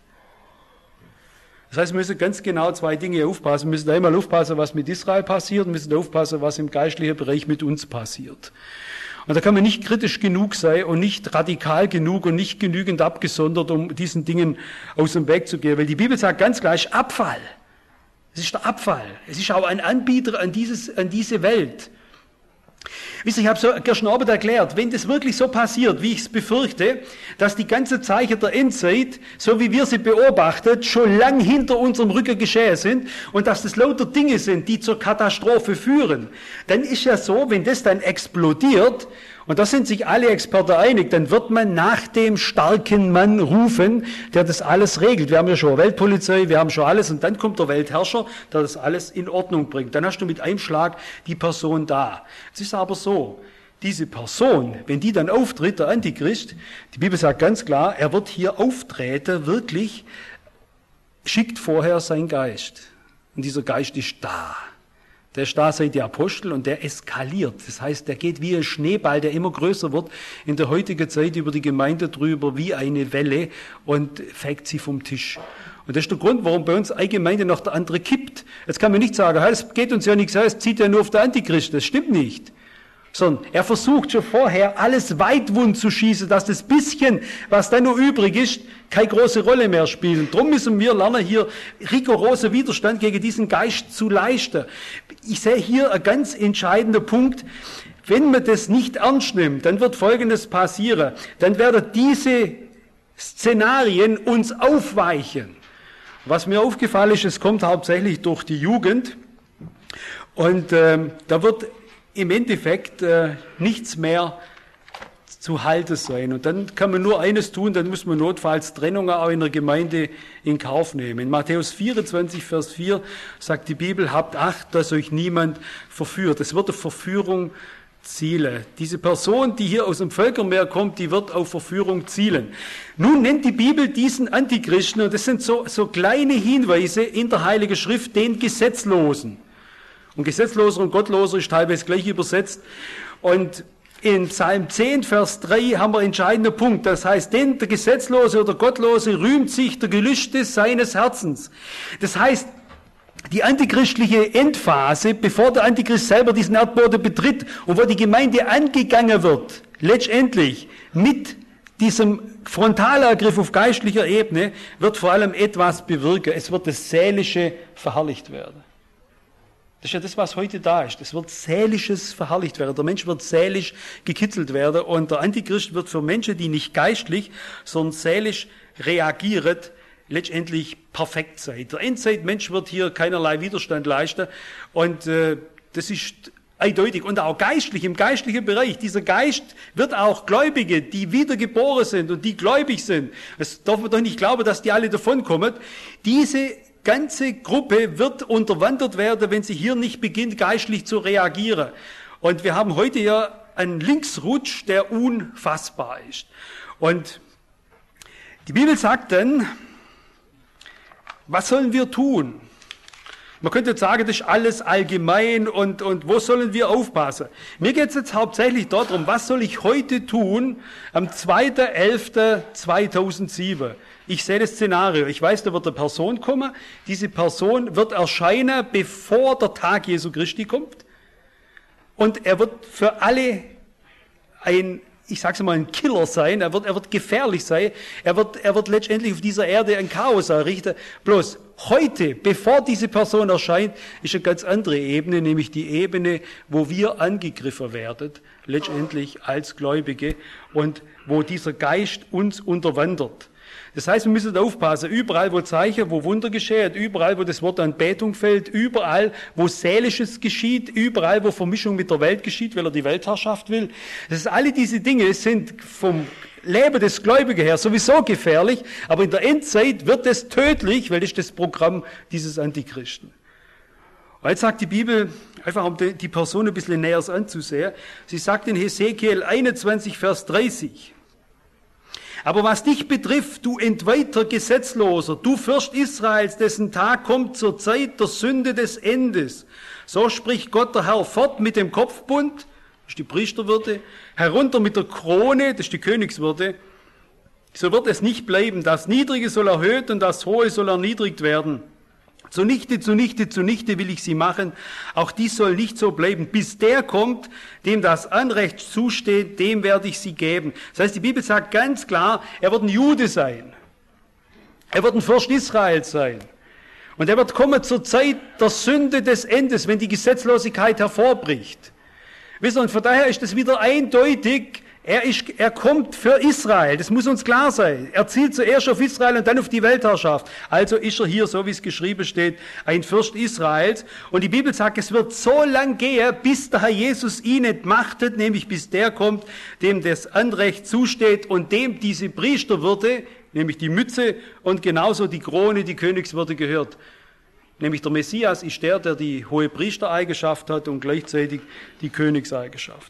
S1: Das heißt, wir müssen ganz genau zwei Dinge aufpassen. Wir müssen einmal aufpassen, was mit Israel passiert, und wir müssen aufpassen, was im geistlichen Bereich mit uns passiert. Und da kann man nicht kritisch genug sein und nicht radikal genug und nicht genügend abgesondert, um diesen Dingen aus dem Weg zu gehen. Weil die Bibel sagt ganz klar, es ist Abfall. Es ist der Abfall. Es ist auch ein Anbieter an, dieses, an diese Welt. Wisst ihr, ich habe so gestern Abend erklärt, wenn das wirklich so passiert, wie ich es befürchte, dass die ganze Zeichen der Endzeit, so wie wir sie beobachtet, schon lang hinter unserem Rücken geschehen sind und dass das lauter Dinge sind, die zur Katastrophe führen, dann ist ja so, wenn das dann explodiert, und da sind sich alle Experten einig, dann wird man nach dem starken Mann rufen, der das alles regelt. Wir haben ja schon eine Weltpolizei, wir haben schon alles, und dann kommt der Weltherrscher, der das alles in Ordnung bringt. Dann hast du mit einem Schlag die Person da. Es ist aber so, diese Person, wenn die dann auftritt, der Antichrist, die Bibel sagt ganz klar, er wird hier auftreten, wirklich, schickt vorher seinen Geist. Und dieser Geist ist da. Der ist da seit die Apostel und der eskaliert. Das heißt, der geht wie ein Schneeball, der immer größer wird, in der heutigen Zeit über die Gemeinde drüber, wie eine Welle, und fegt sie vom Tisch. Und das ist der Grund, warum bei uns eine Gemeinde nach der andere kippt. Jetzt kann man nicht sagen, es geht uns ja nichts aus, es zieht ja nur auf den Antichrist. Das stimmt nicht. Sondern er versucht schon vorher, alles weitwund zu schießen, dass das bisschen, was dann noch übrig ist, keine große Rolle mehr spielt. Darum müssen wir lernen, hier rigorosen Widerstand gegen diesen Geist zu leisten. Ich sehe hier einen ganz entscheidenden Punkt. Wenn man das nicht ernst nimmt, dann wird Folgendes passieren. Dann werden diese Szenarien uns aufweichen. Was mir aufgefallen ist, es kommt hauptsächlich durch die Jugend. Und ähm, da wird im Endeffekt äh, nichts mehr zu halten sein. Und dann kann man nur eines tun, dann muss man notfalls Trennungen auch in der Gemeinde in Kauf nehmen. In Matthäus vierundzwanzig, Vers vier sagt die Bibel, habt Acht, dass euch niemand verführt. Es wird auf Verführung zielen. Diese Person, die hier aus dem Völkermeer kommt, die wird auf Verführung zielen. Nun nennt die Bibel diesen Antichristen, und das sind so, so kleine Hinweise in der Heiligen Schrift, den Gesetzlosen. Und Gesetzloser und Gottloser ist teilweise gleich übersetzt. Und in Psalm zehn, Vers drei haben wir einen entscheidenden Punkt. Das heißt, denn der Gesetzlose oder Gottlose rühmt sich der Gelüste seines Herzens. Das heißt, die antichristliche Endphase, bevor der Antichrist selber diesen Erdboden betritt und wo die Gemeinde angegangen wird, letztendlich mit diesem Frontalangriff auf geistlicher Ebene, wird vor allem etwas bewirken. Es wird das Seelische verherrlicht werden. Das ist ja das, was heute da ist. Es wird Seelisches verherrlicht werden. Der Mensch wird seelisch gekitzelt werden. Und der Antichrist wird für Menschen, die nicht geistlich, sondern seelisch reagieren, letztendlich perfekt sein. Der Endzeitmensch wird hier keinerlei Widerstand leisten. Und äh, das ist eindeutig. Und auch geistlich, im geistlichen Bereich. Dieser Geist wird auch Gläubige, die wiedergeboren sind und die gläubig sind. Das darf man doch nicht glauben, dass die alle davonkommen. Diese ganze Gruppe wird unterwandert werden, wenn sie hier nicht beginnt, geistlich zu reagieren. Und wir haben heute ja einen Linksrutsch, der unfassbar ist. Und die Bibel sagt dann, was sollen wir tun? Man könnte jetzt sagen, das ist alles allgemein und, und wo sollen wir aufpassen? Mir geht es jetzt hauptsächlich darum, was soll ich heute tun am zweiten elften zweitausendsieben? Ich sehe das Szenario. Ich weiß, da wird eine Person kommen. Diese Person wird erscheinen, bevor der Tag Jesu Christi kommt. Und er wird für alle ein, ich sage es mal, ein Killer sein. Er wird, er wird gefährlich sein. Er wird, er wird letztendlich auf dieser Erde ein Chaos errichten. Bloß heute, bevor diese Person erscheint, ist eine ganz andere Ebene, nämlich die Ebene, wo wir angegriffen werden, letztendlich als Gläubige, und wo dieser Geist uns unterwandert. Das heißt, wir müssen aufpassen, überall wo Zeichen, wo Wunder geschehen, überall wo das Wort Anbetung fällt, überall wo Seelisches geschieht, überall wo Vermischung mit der Welt geschieht, weil er die Weltherrschaft will. Das ist, alle diese Dinge sind vom Leben des Gläubigen her sowieso gefährlich, aber in der Endzeit wird es tödlich, weil das ist das Programm dieses Antichristen. Und jetzt sagt die Bibel, einfach um die Person ein bisschen näher anzusehen, sie sagt in Hesekiel einundzwanzig, Vers dreißig, aber was dich betrifft, du entweihter Gesetzloser, du Fürst Israels, dessen Tag kommt zur Zeit der Sünde des Endes, so spricht Gott der Herr, fort mit dem Kopfbund, das ist die Priesterwürde, herunter mit der Krone, das ist die Königswürde, so wird es nicht bleiben, das Niedrige soll erhöht und das Hohe soll erniedrigt werden. Zunichte, zunichte, zunichte will ich sie machen. Auch dies soll nicht so bleiben. Bis der kommt, dem das Anrecht zusteht, dem werde ich sie geben. Das heißt, die Bibel sagt ganz klar, er wird ein Jude sein. Er wird ein Fürst Israels sein. Und er wird kommen zur Zeit der Sünde des Endes, wenn die Gesetzlosigkeit hervorbricht. Wisst ihr, und von daher ist es wieder eindeutig, Er, ist, er kommt für Israel, das muss uns klar sein. Er zielt zuerst auf Israel und dann auf die Weltherrschaft. Also ist er hier, so wie es geschrieben steht, ein Fürst Israels. Und die Bibel sagt, es wird so lang gehen, bis der Herr Jesus ihn entmachtet, nämlich bis der kommt, dem das Anrecht zusteht und dem diese Priesterwürde, nämlich die Mütze und genauso die Krone, die Königswürde gehört. Nämlich der Messias ist der, der die hohe Priestereigenschaft hat und gleichzeitig die Königseigenschaft.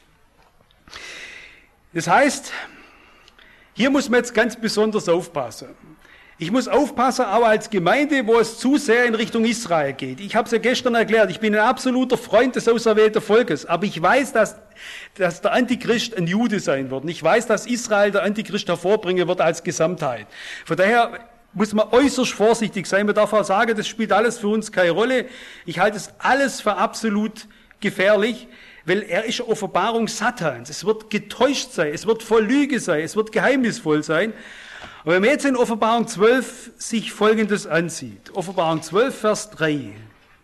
S1: Das heißt, hier muss man jetzt ganz besonders aufpassen. Ich muss aufpassen, auch als Gemeinde, wo es zu sehr in Richtung Israel geht. Ich habe es ja gestern erklärt, ich bin ein absoluter Freund des auserwählten Volkes, aber ich weiß, dass, dass der Antichrist ein Jude sein wird. Und ich weiß, dass Israel der Antichrist hervorbringen wird als Gesamtheit. Von daher muss man äußerst vorsichtig sein. Man darf auch sagen, das spielt alles für uns keine Rolle. Ich halte es alles für absolut gefährlich. Weil er ist eine Offenbarung Satans. Es wird getäuscht sein, es wird voll Lüge sein, es wird geheimnisvoll sein. Und wenn man jetzt in Offenbarung zwölf sich Folgendes ansieht, Offenbarung zwölf, Vers drei,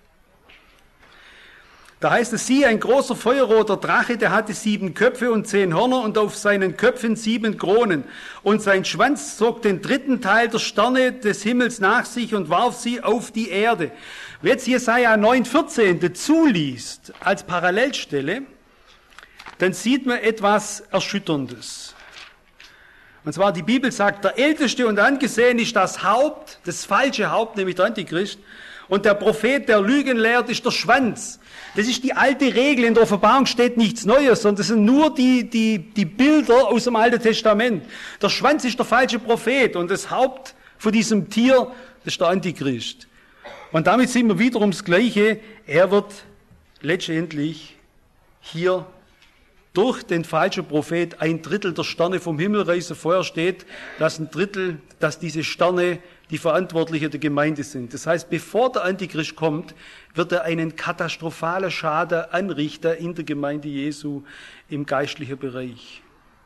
S1: da heißt es, siehe, ein großer feuerroter Drache, der hatte sieben Köpfe und zehn Hörner und auf seinen Köpfen sieben Kronen. Und sein Schwanz zog den dritten Teil der Sterne des Himmels nach sich und warf sie auf die Erde. Wer jetzt Jesaja neun, vierzehn dazu liest, als Parallelstelle, dann sieht man etwas Erschütterndes. Und zwar, die Bibel sagt, der Älteste und Angesehen ist das Haupt, das falsche Haupt, nämlich der Antichrist. Und der Prophet, der Lügen lehrt, ist der Schwanz. Das ist die alte Regel. In der Offenbarung steht nichts Neues, sondern das sind nur die, die, die Bilder aus dem Alten Testament. Der Schwanz ist der falsche Prophet und das Haupt von diesem Tier, das ist der Antichrist. Und damit sind wir wiederum das Gleiche. Er wird letztendlich hier durch den falschen Prophet ein Drittel der Sterne vom Himmel reißen. Vorher steht, dass ein Drittel, dass diese Sterne die Verantwortlichen der Gemeinde sind. Das heißt, bevor der Antichrist kommt, wird er einen katastrophalen Schaden anrichten in der Gemeinde Jesu im geistlichen Bereich.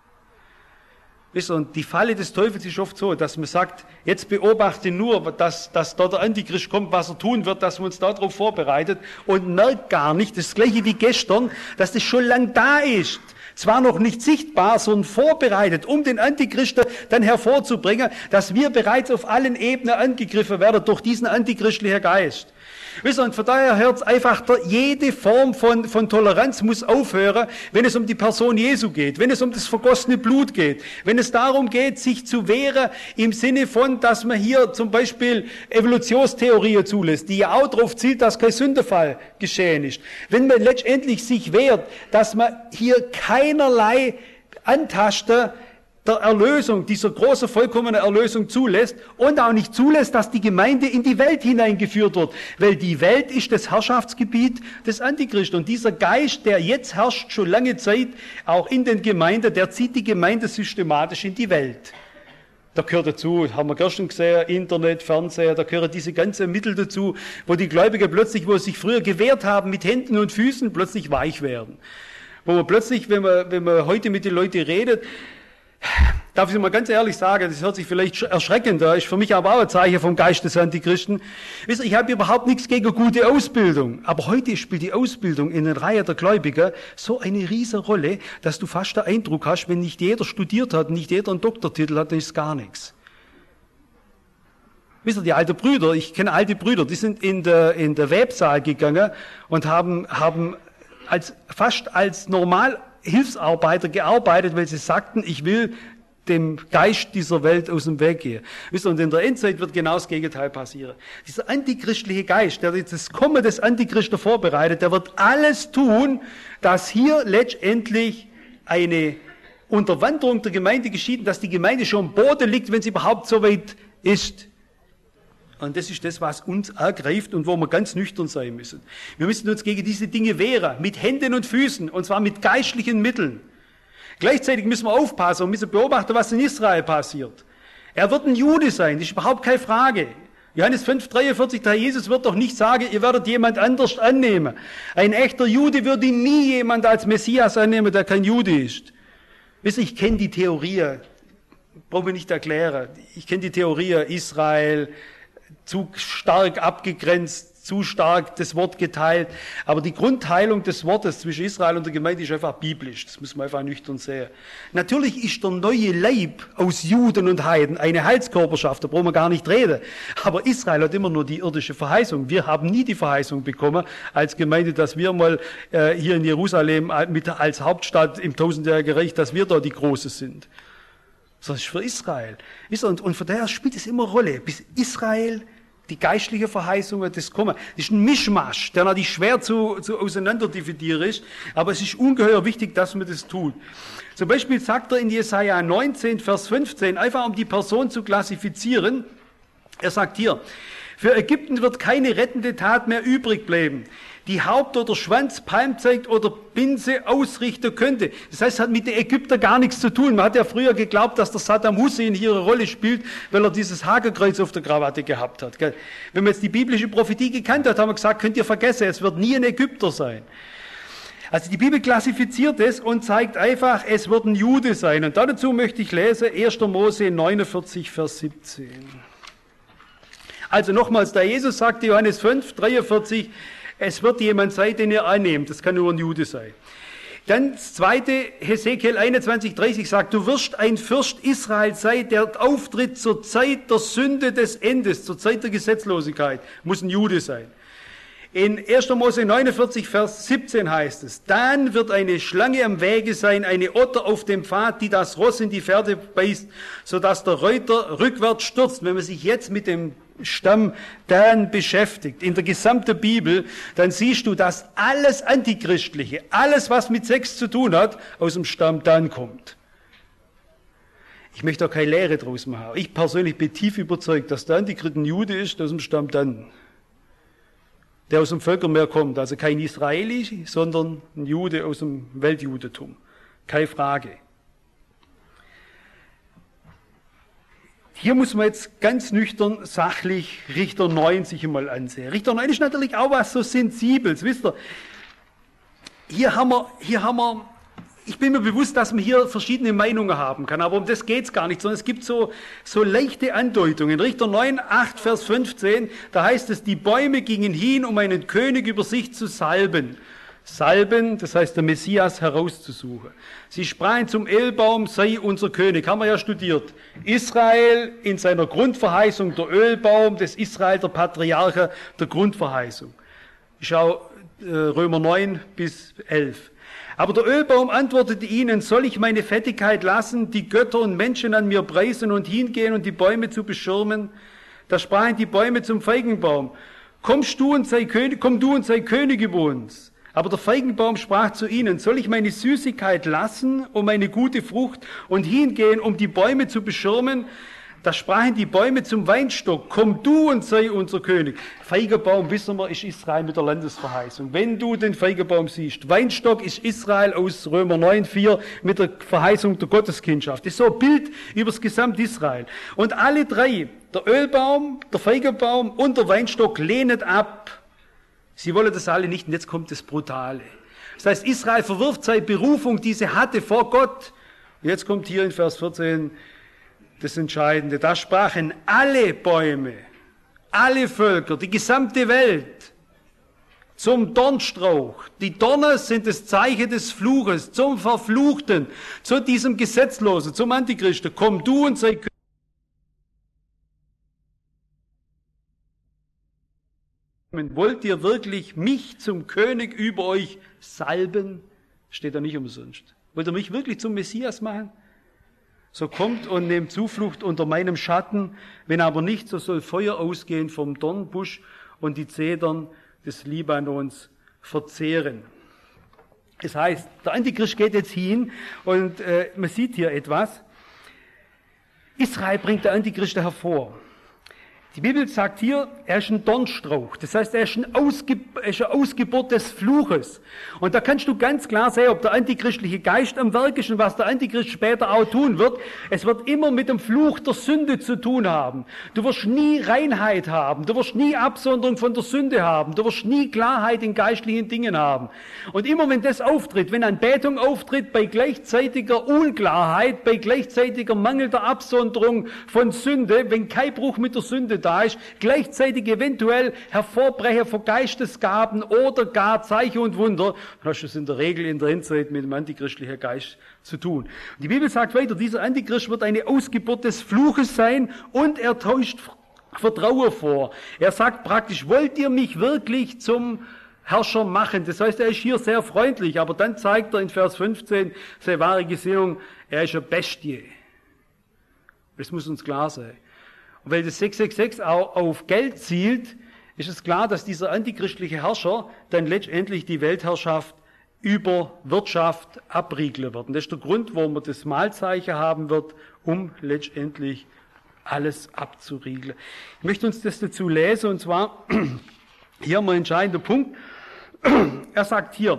S1: Wisst ihr, und die Falle des Teufels ist oft so, dass man sagt, jetzt beobachte nur, dass, dass da der Antichrist kommt, was er tun wird, dass man uns darauf vorbereitet und merkt gar nicht, das Gleiche wie gestern, dass das schon lang da ist. Zwar noch nicht sichtbar, sondern vorbereitet, um den Antichristen dann hervorzubringen, dass wir bereits auf allen Ebenen angegriffen werden durch diesen antichristlichen Geist. Wisst ihr, und von daher hört einfach, der, jede Form von, von Toleranz muss aufhören, wenn es um die Person Jesu geht, wenn es um das vergossene Blut geht, wenn es darum geht, sich zu wehren im Sinne von, dass man hier zum Beispiel Evolutionstheorien zulässt, die ja auch darauf zielt, dass kein Sündenfall geschehen ist. Wenn man letztendlich sich wehrt, dass man hier keinerlei Antasten der Erlösung, dieser großen, vollkommenen Erlösung zulässt und auch nicht zulässt, dass die Gemeinde in die Welt hineingeführt wird. Weil die Welt ist das Herrschaftsgebiet des Antichristen. Und dieser Geist, der jetzt herrscht, schon lange Zeit, auch in den Gemeinden, der zieht die Gemeinde systematisch in die Welt. Da gehört dazu, haben wir gestern gesehen, Internet, Fernseher, da gehören diese ganzen Mittel dazu, wo die Gläubigen plötzlich, wo sie sich früher gewehrt haben mit Händen und Füßen, plötzlich weich werden. Wo man plötzlich, wenn man, wenn man heute mit den Leuten redet, darf ich mal ganz ehrlich sagen, das hört sich vielleicht erschreckend an, ist für mich aber auch ein Zeichen vom Geist des Antichristen. Wisst ihr, ich habe überhaupt nichts gegen gute Ausbildung, aber heute spielt die Ausbildung in den Reihen der Gläubiger so eine riesige Rolle, dass du fast den Eindruck hast, wenn nicht jeder studiert hat, nicht jeder einen Doktortitel hat, dann ist es gar nichts. Wisst ihr, die alten Brüder, ich kenne alte Brüder, die sind in der, in der Websaal gegangen und haben, haben als, fast als normal Hilfsarbeiter gearbeitet, weil sie sagten, ich will dem Geist dieser Welt aus dem Weg gehen. Wisst ihr, und in der Endzeit wird genau das Gegenteil passieren. Dieser antichristliche Geist, der das Kommen des Antichristen vorbereitet, der wird alles tun, dass hier letztendlich eine Unterwanderung der Gemeinde geschieht, dass die Gemeinde schon am Boden liegt, wenn sie überhaupt so weit ist. Und das ist das, was uns ergreift und wo wir ganz nüchtern sein müssen. Wir müssen uns gegen diese Dinge wehren, mit Händen und Füßen, und zwar mit geistlichen Mitteln. Gleichzeitig müssen wir aufpassen und müssen beobachten, was in Israel passiert. Er wird ein Jude sein, das ist überhaupt keine Frage. Johannes fünf dreiundvierzig, der Herr Jesus wird doch nicht sagen, ihr werdet jemand anders annehmen. Ein echter Jude würde nie jemand als Messias annehmen, der kein Jude ist. Wisst ihr, ich kenne die Theorie, brauche ich nicht erklären. Ich kenne die Theorie, Israel zu stark abgegrenzt, zu stark das Wort geteilt. Aber die Grundteilung des Wortes zwischen Israel und der Gemeinde ist einfach biblisch. Das muss man einfach nüchtern sehen. Natürlich ist der neue Leib aus Juden und Heiden eine Heilskörperschaft, da brauchen wir gar nicht reden. Aber Israel hat immer nur die irdische Verheißung. Wir haben nie die Verheißung bekommen als Gemeinde, dass wir mal äh, hier in Jerusalem mit, als Hauptstadt im tausendjährigen Reich, dass wir da die Große sind. Das ist für Israel. Und, und von daher spielt es immer eine Rolle. Bis Israel die geistliche Verheißung wird das kommen. Das ist ein Mischmasch, der natürlich schwer zu, zu auseinanderdividieren ist, aber es ist ungeheuer wichtig, dass man das tut. Zum Beispiel sagt er in Jesaja neunzehn, Vers fünfzehn, einfach um die Person zu klassifizieren, er sagt hier, für Ägypten wird keine rettende Tat mehr übrig bleiben, die Haupt- oder Schwanz, Palmzweig oder Binse ausrichten könnte. Das heißt, es hat mit den Ägyptern gar nichts zu tun. Man hat ja früher geglaubt, dass der Saddam Hussein hier eine Rolle spielt, weil er dieses Hakenkreuz auf der Krawatte gehabt hat. Wenn man jetzt die biblische Prophetie gekannt hat, haben wir gesagt, könnt ihr vergessen, es wird nie ein Ägypter sein. Also die Bibel klassifiziert es und zeigt einfach, es wird ein Jude sein. Und dazu möchte ich lesen, erster Mose neunundvierzig, Vers siebzehn. Also nochmals, da Jesus sagte, Johannes fünf, dreiundvierzig, es wird jemand sein, den ihr annehmt. Das kann nur ein Jude sein. Dann das zweite, Hesekiel einundzwanzig, dreißig sagt, du wirst ein Fürst Israel sein, der auftritt zur Zeit der Sünde des Endes, zur Zeit der Gesetzlosigkeit. Muss ein Jude sein. In erster Mose neunundvierzig, Vers siebzehn heißt es, dann wird eine Schlange am Wege sein, eine Otter auf dem Pfad, die das Ross in die Fährte beißt, sodass der Reuter rückwärts stürzt. Wenn man sich jetzt mit dem Stamm Dan beschäftigt, in der gesamten Bibel, dann siehst du, dass alles Antichristliche, alles, was mit Sex zu tun hat, aus dem Stamm Dan kommt. Ich möchte auch keine Lehre draus machen. Ich persönlich bin tief überzeugt, dass der Antichrist ein Jude ist, aus dem Stamm Dan, der aus dem Völkermeer kommt, also kein Israeli, sondern ein Jude aus dem Weltjudentum. Keine Frage. Hier muss man jetzt ganz nüchtern, sachlich Richter neun sich einmal ansehen. Richter neun ist natürlich auch was so Sensibles, wisst ihr. Hier haben wir, hier haben wir, ich bin mir bewusst, dass man hier verschiedene Meinungen haben kann, aber um das geht's gar nicht, sondern es gibt so, so leichte Andeutungen. Richter neun, acht, Vers fünfzehn, da heißt es, die Bäume gingen hin, um einen König über sich zu salben. Salben, das heißt der Messias herauszusuchen. Sie sprachen zum Ölbaum, sei unser König. Haben wir ja studiert. Israel in seiner Grundverheißung, der Ölbaum des Israel, der Patriarche, der Grundverheißung. Schau äh, Römer neun bis elf. Aber der Ölbaum antwortete ihnen, soll ich meine Fettigkeit lassen, die Götter und Menschen an mir preisen und hingehen und die Bäume zu beschirmen? Da sprachen die Bäume zum Feigenbaum, kommst du und sei König, komm du und sei König über uns. Aber der Feigenbaum sprach zu ihnen, soll ich meine Süßigkeit lassen, um meine gute Frucht und hingehen, um die Bäume zu beschirmen? Da sprachen die Bäume zum Weinstock, komm du und sei unser König. Feigenbaum, wissen wir, ist Israel mit der Landesverheißung. Wenn du den Feigenbaum siehst, Weinstock ist Israel aus Römer neun, vier mit der Verheißung der Gotteskindschaft. Das ist so ein Bild über das gesamte Israel. Und alle drei, der Ölbaum, der Feigenbaum und der Weinstock, lehnen ab. Sie wollen das alle nicht, und jetzt kommt das Brutale. Das heißt, Israel verwirft seine Berufung, die sie hatte vor Gott. Und jetzt kommt hier in Vers vierzehn das Entscheidende. Da sprachen alle Bäume, alle Völker, die gesamte Welt zum Dornstrauch. Die Dornen sind das Zeichen des Fluches, zum Verfluchten, zu diesem Gesetzlosen, zum Antichristen. Komm du und sei König. Wollt ihr wirklich mich zum König über euch salben? Steht da nicht umsonst. Wollt ihr mich wirklich zum Messias machen? So kommt und nehmt Zuflucht unter meinem Schatten. Wenn aber nicht, so soll Feuer ausgehen vom Dornbusch und die Zedern des Libanons verzehren. Das heißt, der Antichrist geht jetzt hin und äh, man sieht hier etwas. Israel bringt der Antichrist hervor. Die Bibel sagt hier, er ist ein Dornstrauch. Das heißt, er ist, ein Ausge, er ist eine Ausgeburt des Fluches. Und da kannst du ganz klar sehen, ob der antichristliche Geist am Werk ist und was der Antichrist später auch tun wird. Es wird immer mit dem Fluch der Sünde zu tun haben. Du wirst nie Reinheit haben. Du wirst nie Absonderung von der Sünde haben. Du wirst nie Klarheit in geistlichen Dingen haben. Und immer wenn das auftritt, wenn Anbetung auftritt bei gleichzeitiger Unklarheit, bei gleichzeitiger mangelnder Absonderung von Sünde, wenn kein Bruch mit der Sünde da ist, gleichzeitig eventuell Hervorbrecher von Geistesgaben oder gar Zeichen und Wunder, dann hast du es in der Regel in der Endzeit mit dem antichristlichen Geist zu tun. Und die Bibel sagt weiter, dieser Antichrist wird eine Ausgeburt des Fluches sein und er täuscht Vertrauen vor. Er sagt praktisch, wollt ihr mich wirklich zum Herrscher machen? Das heißt, er ist hier sehr freundlich, aber dann zeigt er in Vers fünfzehn seine wahre Gesinnung, er ist eine Bestie. Das muss uns klar sein. Und weil das sechs sechs sechs auch auf Geld zielt, ist es klar, dass dieser antichristliche Herrscher dann letztendlich die Weltherrschaft über Wirtschaft abriegeln wird. Und das ist der Grund, warum man das Malzeichen haben wird, um letztendlich alles abzuriegeln. Ich möchte uns das dazu lesen, und zwar hier mal ein entscheidender Punkt. Er sagt hier,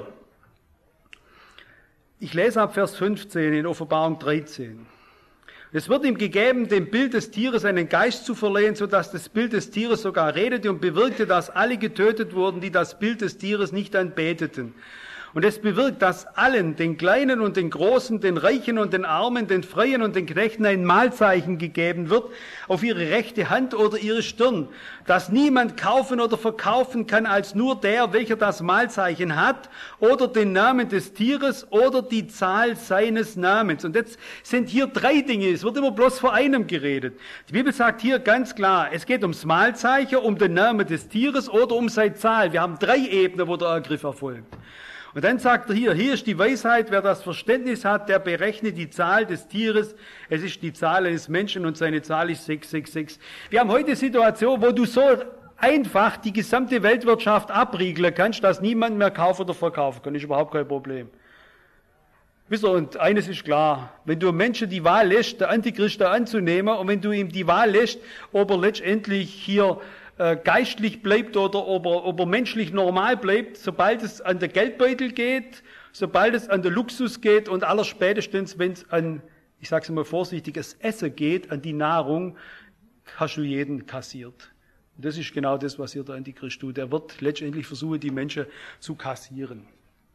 S1: ich lese ab Vers fünfzehn in Offenbarung dreizehn. Es wird ihm gegeben, dem Bild des Tieres einen Geist zu verleihen, sodass das Bild des Tieres sogar redete und bewirkte, dass alle getötet wurden, die das Bild des Tieres nicht anbeteten. Und es bewirkt, dass allen, den Kleinen und den Großen, den Reichen und den Armen, den Freien und den Knechten ein Mahlzeichen gegeben wird auf ihre rechte Hand oder ihre Stirn, dass niemand kaufen oder verkaufen kann als nur der, welcher das Mahlzeichen hat oder den Namen des Tieres oder die Zahl seines Namens. Und jetzt sind hier drei Dinge, es wird immer bloß vor einem geredet. Die Bibel sagt hier ganz klar, es geht ums Mahlzeichen, um den Namen des Tieres oder um seine Zahl. Wir haben drei Ebenen, wo der Ergriff erfolgt. Und dann sagt er hier, hier ist die Weisheit, wer das Verständnis hat, der berechnet die Zahl des Tieres. Es ist die Zahl eines Menschen und seine Zahl ist sechs sechs sechs. Wir haben heute eine Situation, wo du so einfach die gesamte Weltwirtschaft abriegeln kannst, dass niemand mehr kaufen oder verkaufen kann. Ist überhaupt kein Problem. Wisst ihr, und eines ist klar, wenn du einem Menschen die Wahl lässt, der Antichrist da anzunehmen, und wenn du ihm die Wahl lässt, ob er letztendlich hier äh, geistlich bleibt oder ob er, ob er menschlich normal bleibt, sobald es an der Geldbeutel geht, sobald es an der Luxus geht und allerspätestens, wenn es an, ich sage es mal vorsichtig, das Essen geht, an die Nahrung, hast du jeden kassiert. Und das ist genau das, was hier der Antichrist tut. Er wird letztendlich versuchen, die Menschen zu kassieren.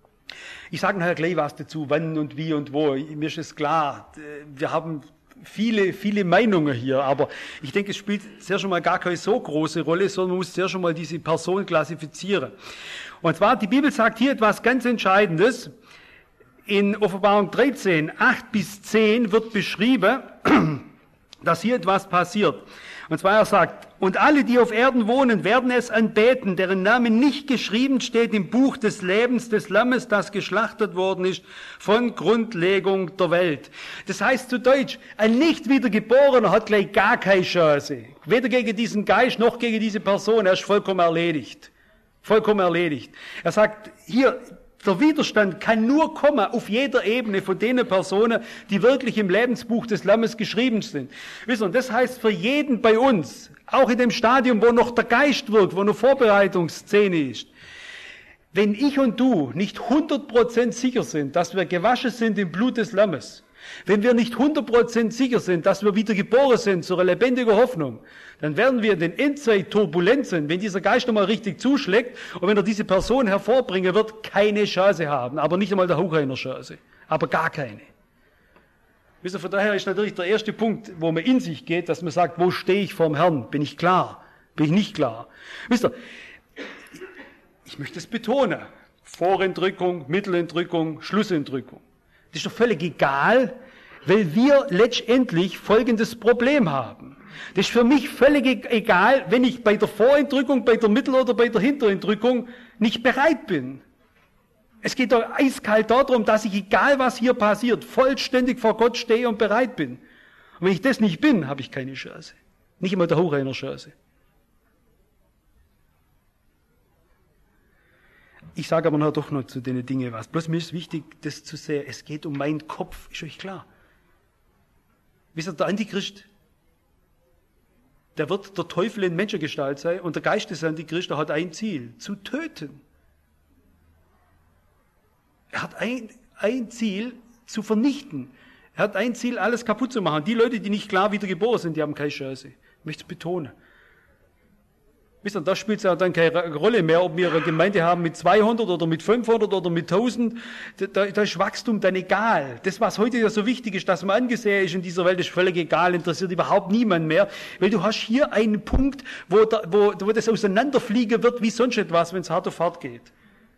S1: Ich sage nachher gleich was dazu, wann und wie und wo. Mir ist es klar, wir haben viele, viele Meinungen hier, aber ich denke, es spielt sehr schon mal gar keine so große Rolle, sondern man muss sehr schon mal diese Person klassifizieren. Und zwar, die Bibel sagt hier etwas ganz Entscheidendes. In Offenbarung dreizehn, acht bis zehn wird beschrieben, dass hier etwas passiert. Und zwar er sagt, und alle, die auf Erden wohnen, werden es anbeten, deren Name nicht geschrieben steht im Buch des Lebens des Lammes, das geschlachtet worden ist von Grundlegung der Welt. Das heißt zu Deutsch, ein nicht wiedergeborener hat gleich gar keine Chance. Weder gegen diesen Geist noch gegen diese Person. Er ist vollkommen erledigt. Vollkommen erledigt. Er sagt hier, der Widerstand kann nur kommen auf jeder Ebene von den Personen, die wirklich im Lebensbuch des Lammes geschrieben sind. Wisst ihr, und das heißt für jeden bei uns, auch in dem Stadium, wo noch der Geist wirkt, wo noch Vorbereitungsszene ist, wenn ich und du nicht hundert Prozent sicher sind, dass wir gewaschen sind im Blut des Lammes, wenn wir nicht hundert Prozent sicher sind, dass wir wieder geboren sind zu einer lebendigen Hoffnung, dann werden wir in den Endzeit-Turbulenzen, wenn dieser Geist nochmal richtig zuschlägt und wenn er diese Person hervorbringen wird, keine Chance haben. Aber nicht einmal der Hauch einer Chance. Aber gar keine. Wisst ihr, von daher ist natürlich der erste Punkt, wo man in sich geht, dass man sagt, wo stehe ich vorm Herrn? Bin ich klar? Bin ich nicht klar? Wisst ihr, ich möchte es betonen. Vorentrückung, Mittelentrückung, Schlussentrückung. Das ist doch völlig egal, weil wir letztendlich folgendes Problem haben. Das ist für mich völlig egal, wenn ich bei der Vorentrückung, bei der Mittel- oder bei der Hinterentrückung nicht bereit bin. Es geht doch eiskalt darum, dass ich, egal was hier passiert, vollständig vor Gott stehe und bereit bin. Und wenn ich das nicht bin, habe ich keine Chance. Nicht einmal der Hauch einer Chance. Ich sage aber noch doch noch zu den Dingen was. Bloß mir ist wichtig, das zu sehen. Es geht um meinen Kopf, ist euch klar. Wisst ihr, der Antichrist, der wird der Teufel in Menschengestalt sein und der Geist des Antichrist, der hat ein Ziel, zu töten. Er hat ein, ein Ziel, zu vernichten. Er hat ein Ziel, alles kaputt zu machen. Die Leute, die nicht klar wiedergeboren sind, die haben keine Chance. Ich möchte es betonen. Wisst ihr, da spielt es ja dann keine Rolle mehr, ob wir eine Gemeinde haben mit zweihundert oder mit fünfhundert oder mit tausend. Da, da ist Wachstum dann egal. Das, was heute ja so wichtig ist, dass man angesehen ist in dieser Welt, ist völlig egal, interessiert überhaupt niemand mehr. Weil du hast hier einen Punkt, wo, da, wo, wo das auseinanderfliegen wird, wie sonst etwas, wenn es hart auf hart geht.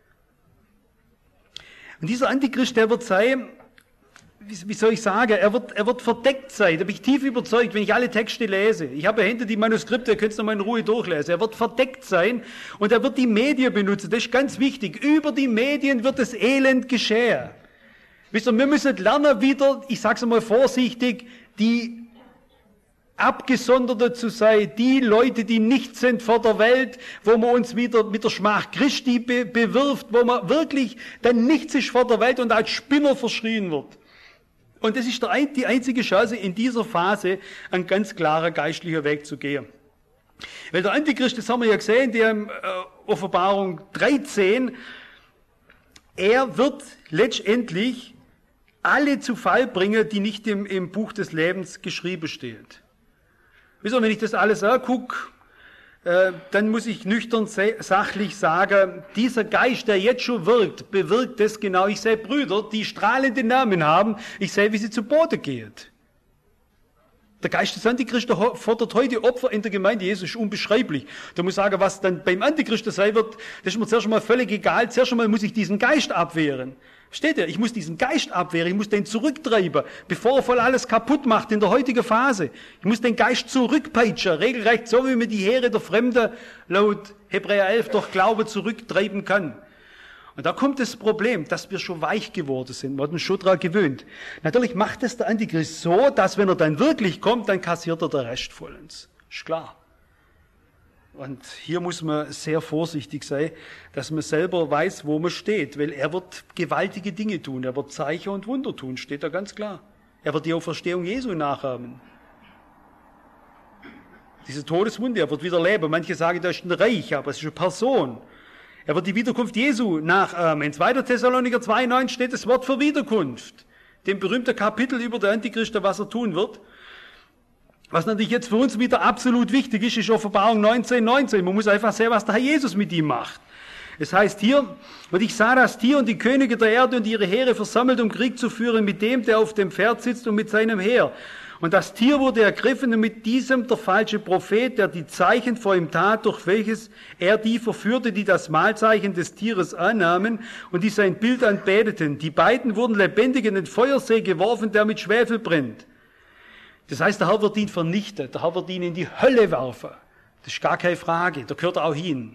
S1: Und dieser Antichrist, der wird sein, wie soll ich sagen, er wird, er wird verdeckt sein. Da bin ich tief überzeugt, wenn ich alle Texte lese. Ich habe ja hinter die Manuskripte, ihr könnt es nochmal in Ruhe durchlesen. Er wird verdeckt sein und er wird die Medien benutzen. Das ist ganz wichtig. Über die Medien wird das Elend geschehen. Wisst ihr, wir müssen lernen wieder, ich sage es mal vorsichtig, die Abgesonderte zu sein, die Leute, die nicht sind vor der Welt, wo man uns wieder mit der Schmach Christi be- bewirft, wo man wirklich dann nichts ist vor der Welt und als Spinner verschrien wird. Und das ist der, die einzige Chance, in dieser Phase ein ganz klarer geistlicher Weg zu gehen. Weil der Antichrist, das haben wir ja gesehen, die äh, Offenbarung dreizehn, er wird letztendlich alle zu Fall bringen, die nicht im, im Buch des Lebens geschrieben stehen. Wisst ihr, wenn ich das alles angucke, äh, dann muss ich nüchtern sachlich sagen, dieser Geist, der jetzt schon wirkt, bewirkt das genau. Ich sehe Brüder, die strahlende Namen haben, ich sehe, wie sie zu Boden gehen. Der Geist des Antichristen fordert heute Opfer in der Gemeinde Jesu, ist unbeschreiblich. Da muss ich sagen, was dann beim Antichristen sein wird, das ist mir zuerst einmal völlig egal. Zuerst einmal muss ich diesen Geist abwehren. Versteht ihr? Ich muss diesen Geist abwehren, ich muss den zurücktreiben, bevor er voll alles kaputt macht in der heutigen Phase. Ich muss den Geist zurückpeitschen, regelrecht so, wie man die Heere der Fremde laut Hebräer elf durch Glaube zurücktreiben kann. Und da kommt das Problem, dass wir schon weich geworden sind, wir hatten uns schon daran gewöhnt. Natürlich macht es der Antichrist so, dass wenn er dann wirklich kommt, dann kassiert er den Rest vollends. Ist klar. Und hier muss man sehr vorsichtig sein, dass man selber weiß, wo man steht, weil er wird gewaltige Dinge tun, er wird Zeichen und Wunder tun, steht da ganz klar. Er wird die Auferstehung Jesu nachahmen. Diese Todeswunde, er wird wieder leben. Manche sagen, das ist ein Reich, aber es ist eine Person. Er wird die Wiederkunft Jesu nachahmen. In zweiter Thessaloniker zwei neun steht das Wort für Wiederkunft. Dem berühmten Kapitel über den Antichrist, was er tun wird. Was natürlich jetzt für uns wieder absolut wichtig ist, ist Offenbarung neunzehn neunzehn. Man muss einfach sehen, was der Herr Jesus mit ihm macht. Es heißt hier, und ich sah das Tier und die Könige der Erde und ihre Heere versammelt, um Krieg zu führen mit dem, der auf dem Pferd sitzt und mit seinem Heer. Und das Tier wurde ergriffen und mit diesem der falsche Prophet, der die Zeichen vor ihm tat, durch welches er die verführte, die das Mahlzeichen des Tieres annahmen und die sein Bild anbeteten. Die beiden wurden lebendig in den Feuersee geworfen, der mit Schwefel brennt. Das heißt, der Herr wird ihn vernichten, der Herr wird ihn in die Hölle werfen. Das ist gar keine Frage, da gehört er auch hin.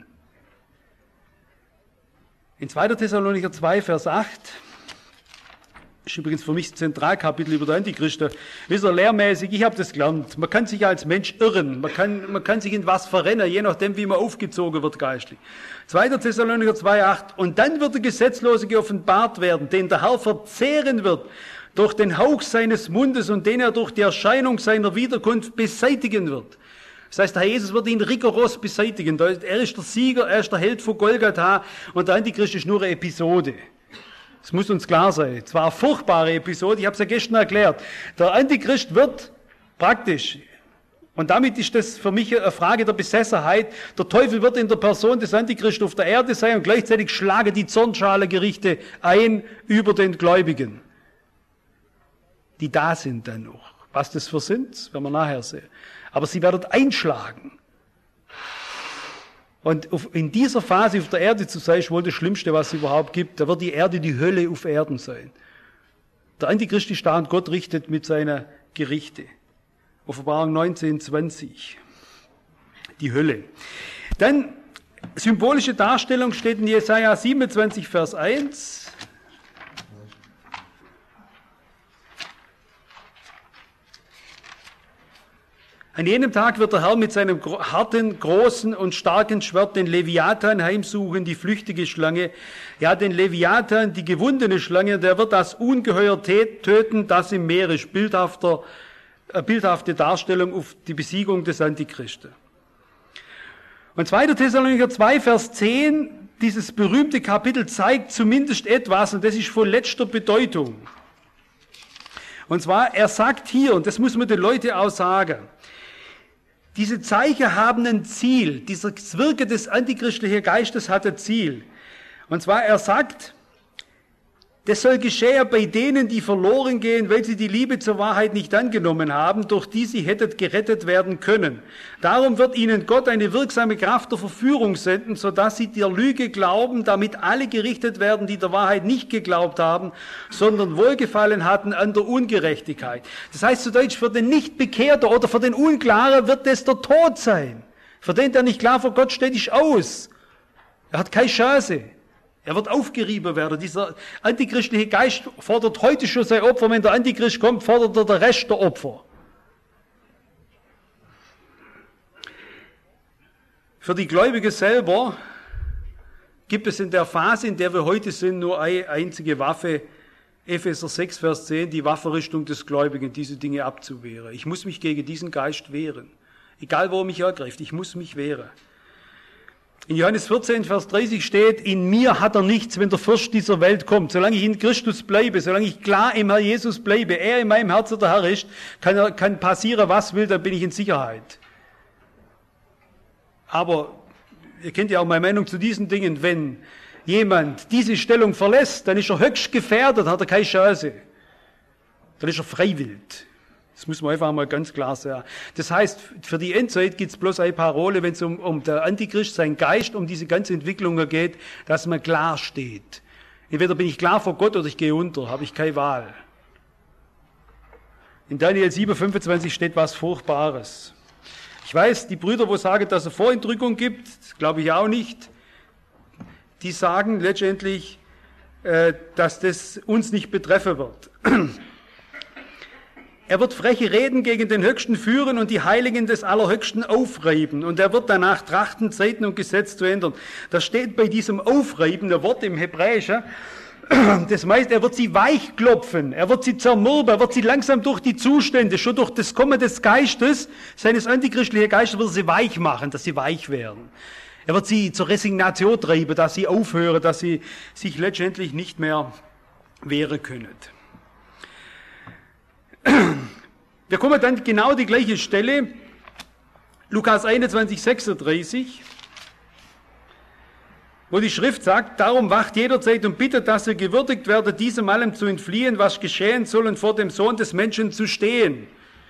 S1: In zweiter Thessaloniker zwei, Vers acht, ist übrigens für mich das Zentralkapitel über den Antichristen. Wisst ihr, lehrmäßig, ich habe das gelernt, man kann sich als Mensch irren, man kann, man kann sich in was verrennen, je nachdem, wie man aufgezogen wird geistlich. zweiter Thessaloniker zwei, acht, und dann wird der Gesetzlose geoffenbart werden, den der Herr verzehren wird, durch den Hauch seines Mundes und den er durch die Erscheinung seiner Wiederkunft beseitigen wird. Das heißt, der Herr Jesus wird ihn rigoros beseitigen. Er ist der Sieger, er ist der Held von Golgatha und der Antichrist ist nur eine Episode. Das muss uns klar sein. Es war eine furchtbare Episode, ich habe es ja gestern erklärt. Der Antichrist wird praktisch, und damit ist das für mich eine Frage der Besessenheit, der Teufel wird in der Person des Antichrist auf der Erde sein und gleichzeitig schlagen die Zornschalegerichte ein über den Gläubigen, die da sind dann noch. Was das für sind, werden wir nachher sehen. Aber sie werden einschlagen. Und in dieser Phase auf der Erde zu sein, ist wohl das Schlimmste, was es überhaupt gibt. Da wird die Erde die Hölle auf Erden sein. Der Antichrist ist da und Gott richtet mit seinen Gerichte. Offenbarung neunzehn, zwanzig. Die Hölle. Dann, symbolische Darstellung steht in Jesaja siebenundzwanzig, Vers eins. An jenem Tag wird der Herr mit seinem harten, großen und starken Schwert den Leviathan heimsuchen, die flüchtige Schlange. Ja, den Leviathan, die gewundene Schlange, der wird das Ungeheuer töten, das im Meer ist. Bildhafter, äh, bildhafte Darstellung auf die Besiegung des Antichristen. Und zweiter Thessalonicher zwei, Vers zehn, dieses berühmte Kapitel zeigt zumindest etwas, und das ist von letzter Bedeutung. Und zwar, er sagt hier, und das muss man den Leuten auch sagen, diese Zeichen haben ein Ziel. Dieser Wirken des antichristlichen Geistes hat ein Ziel. Und zwar, er sagt, das soll geschehen bei denen, die verloren gehen, weil sie die Liebe zur Wahrheit nicht angenommen haben, durch die sie hättet gerettet werden können. Darum wird ihnen Gott eine wirksame Kraft der Verführung senden, sodass sie der Lüge glauben, damit alle gerichtet werden, die der Wahrheit nicht geglaubt haben, sondern Wohlgefallen hatten an der Ungerechtigkeit. Das heißt zu Deutsch, für den Nichtbekehrten oder für den Unklaren wird das der Tod sein. Für den, der nicht klar vor Gott steht, ist aus. Er hat keine Chance. Er wird aufgerieben werden. Dieser antichristliche Geist fordert heute schon sein Opfer. Wenn der Antichrist kommt, fordert er der Rest der Opfer. Für die Gläubigen selber gibt es in der Phase, in der wir heute sind, nur eine einzige Waffe. Epheser sechs, Vers zehn, die Waffenrüstung des Gläubigen, diese Dinge abzuwehren. Ich muss mich gegen diesen Geist wehren. Egal, wo er mich ergreift, ich muss mich wehren. In Johannes vierzehn, Vers dreißig steht, in mir hat er nichts, wenn der Fürst dieser Welt kommt. Solange ich in Christus bleibe, solange ich klar im Herr Jesus bleibe, er in meinem Herzen der Herr ist, kann, kann passieren, was will, dann bin ich in Sicherheit. Aber ihr kennt ja auch meine Meinung zu diesen Dingen, wenn jemand diese Stellung verlässt, dann ist er höchst gefährdet, hat er keine Chance. Dann ist er freiwillig. Das muss man einfach mal ganz klar sagen. Das heißt, für die Endzeit gibt es bloß eine Parole, wenn es um, um der Antichrist, sein Geist, um diese ganze Entwicklung geht, dass man klar steht. Entweder bin ich klar vor Gott oder ich gehe unter, habe ich keine Wahl. In Daniel sieben, fünfundzwanzig steht was Furchtbares. Ich weiß, die Brüder, wo sagen, dass es Vorentrückung gibt, das glaube ich auch nicht, die sagen letztendlich, äh, dass das uns nicht betreffen wird. Er wird freche Reden gegen den Höchsten führen und die Heiligen des Allerhöchsten aufreiben. Und er wird danach trachten, Zeiten und Gesetz zu ändern. Das steht bei diesem Aufreiben, der Wort im Hebräischen. Das heißt, er wird sie weichklopfen, er wird sie zermürben, er wird sie langsam durch die Zustände, schon durch das Kommen des Geistes, seines antichristlichen Geistes, wird er sie weich machen, dass sie weich werden. Er wird sie zur Resignation treiben, dass sie aufhören, dass sie sich letztendlich nicht mehr wehren können. Wir kommen dann genau die gleiche Stelle, Lukas einundzwanzig, sechsunddreißig, wo die Schrift sagt, darum wacht jederzeit und bittet, dass ihr gewürdigt werdet, diesem allem zu entfliehen, was geschehen soll und vor dem Sohn des Menschen zu stehen.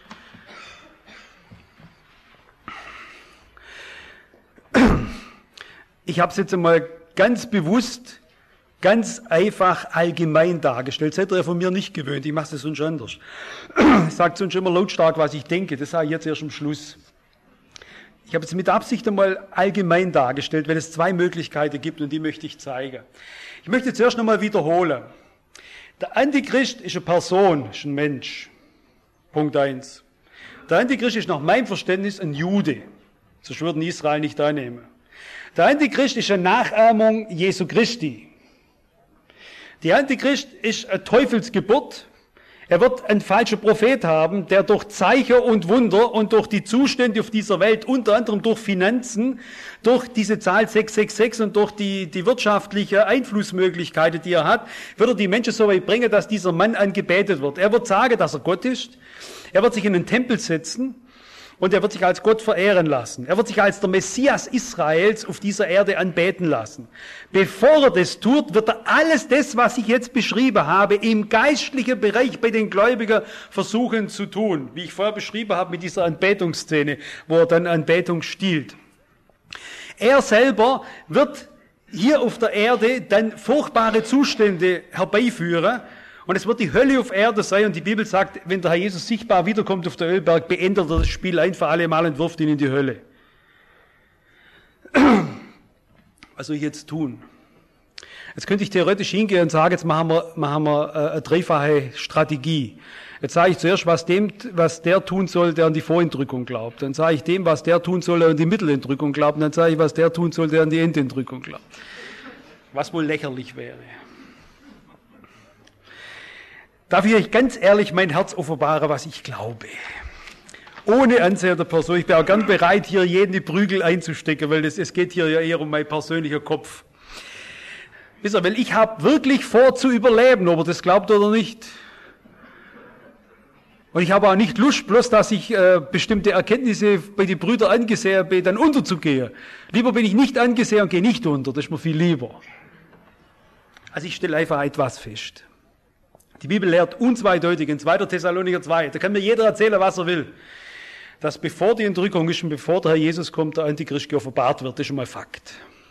S1: Ich habe es jetzt einmal ganz bewusst ganz einfach allgemein dargestellt. Das hätte er von mir nicht gewöhnt. Ich mache es sonst anders. Ich sage sonst immer lautstark, was ich denke. Das sage ich jetzt erst am Schluss. Ich habe es mit Absicht einmal allgemein dargestellt, weil es zwei Möglichkeiten gibt und die möchte ich zeigen. Ich möchte zuerst nochmal wiederholen. Der Antichrist ist eine Person, ist ein Mensch. Punkt eins. Der Antichrist ist nach meinem Verständnis ein Jude. Sonst würden Israel nicht annehmen. Der Antichrist ist eine Nachahmung Jesu Christi. Der Antichrist ist eine Teufelsgeburt. Er wird einen falschen Prophet haben, der durch Zeichen und Wunder und durch die Zustände auf dieser Welt, unter anderem durch Finanzen, durch diese Zahl sechs sechs sechs und durch die, die wirtschaftliche Einflussmöglichkeiten, die er hat, wird er die Menschen so weit bringen, dass dieser Mann angebetet wird. Er wird sagen, dass er Gott ist. Er wird sich in den Tempel setzen. Und er wird sich als Gott verehren lassen. Er wird sich als der Messias Israels auf dieser Erde anbeten lassen. Bevor er das tut, wird er alles das, was ich jetzt beschrieben habe, im geistlichen Bereich bei den Gläubigen versuchen zu tun. Wie ich vorher beschrieben habe mit dieser Anbetungsszene, wo er dann Anbetung stiehlt. Er selber wird hier auf der Erde dann furchtbare Zustände herbeiführen. Und es wird die Hölle auf Erde sein. Und die Bibel sagt, wenn der Herr Jesus sichtbar wiederkommt auf der Ölberg, beendet er das Spiel ein für alle Mal und wirft ihn in die Hölle. Was soll ich jetzt tun? Jetzt könnte ich theoretisch hingehen und sagen, jetzt machen wir, machen wir äh, eine dreifache Strategie. Jetzt sage ich zuerst, was dem, was der tun soll, der an die Vorentrückung glaubt. Dann sage ich dem, was der tun soll, der an die Mittelentrückung glaubt. Und dann sage ich, was der tun soll, der an die Endentrückung glaubt. Was wohl lächerlich wäre. Darf ich euch ganz ehrlich mein Herz offenbaren, was ich glaube? Ohne Ansehen der Person. Ich bin auch gern bereit, hier jeden die Prügel einzustecken, weil das, es geht hier ja eher um meinen persönlichen Kopf. Wisst ihr, weil ich habe wirklich vor zu überleben, ob ihr das glaubt oder nicht. Und ich habe auch nicht Lust, bloß dass ich äh, bestimmte Erkenntnisse bei den Brüdern angesehen bin, dann unterzugehen. Lieber bin ich nicht angesehen und gehe nicht unter, das ist mir viel lieber. Also ich stelle einfach etwas fest. Die Bibel lehrt unzweideutig in zweiter Thessalonicher zwei, da kann mir jeder erzählen, was er will, dass bevor die Entrückung ist und bevor der Herr Jesus kommt, der Antichrist geoffenbart wird, das ist schon mal Fakt.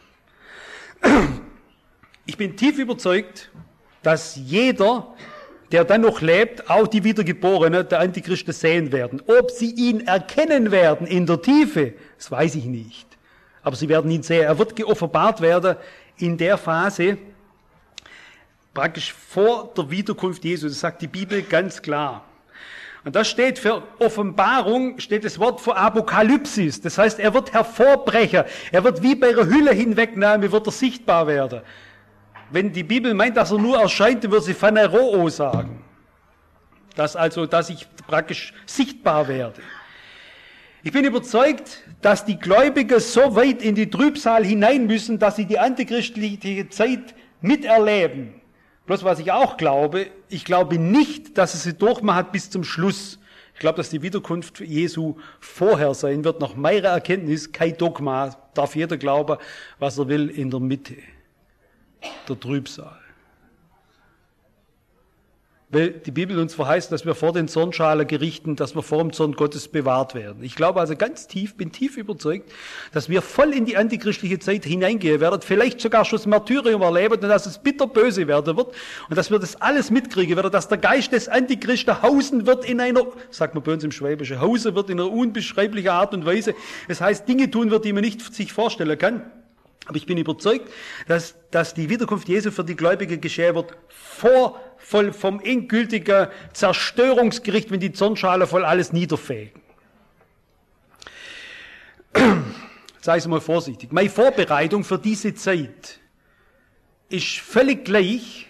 S1: Ich bin tief überzeugt, dass jeder, der dann noch lebt, auch die Wiedergeborenen, der Antichristen sehen werden. Ob sie ihn erkennen werden in der Tiefe, das weiß ich nicht. Aber sie werden ihn sehen. Er wird geoffenbart werden in der Phase, praktisch vor der Wiederkunft Jesu. Das sagt die Bibel ganz klar. Und das steht für Offenbarung, steht das Wort für Apokalypsis. Das heißt, er wird hervorbrechen. Er wird wie bei einer Hülle Hinwegnahme, wird er sichtbar werden. Wenn die Bibel meint, dass er nur erscheint, dann wird sie Phaneroo sagen. Dass also, dass ich praktisch sichtbar werde. Ich bin überzeugt, dass die Gläubigen so weit in die Trübsal hinein müssen, dass sie die antichristliche Zeit miterleben. Bloß was ich auch glaube, ich glaube nicht, dass es sie durchmacht bis zum Schluss. Ich glaube, dass die Wiederkunft Jesu vorher sein wird. Nach meiner Erkenntnis, kein Dogma, darf jeder glauben, was er will, in der Mitte. Der Trübsal. Weil die Bibel uns verheißt, dass wir vor den Zornschalen gerichten, dass wir vor dem Zorn Gottes bewahrt werden. Ich glaube also ganz tief, bin tief überzeugt, dass wir voll in die antichristliche Zeit hineingehen werden, vielleicht sogar schon das Martyrium erleben und dass es bitterböse werden wird und dass wir das alles mitkriegen werden, dass der Geist des Antichristen hausen wird in einer, sagt man bei uns im Schwäbischen, hausen wird in einer unbeschreiblichen Art und Weise. Das heißt, Dinge tun wird, die man nicht sich vorstellen kann. Aber ich bin überzeugt, dass, dass die Wiederkunft Jesu für die Gläubigen geschehen wird, vor, voll vom endgültigen Zerstörungsgericht, wenn die Zornschale voll alles niederfegen. Sei es mal vorsichtig. Meine Vorbereitung für diese Zeit ist völlig gleich,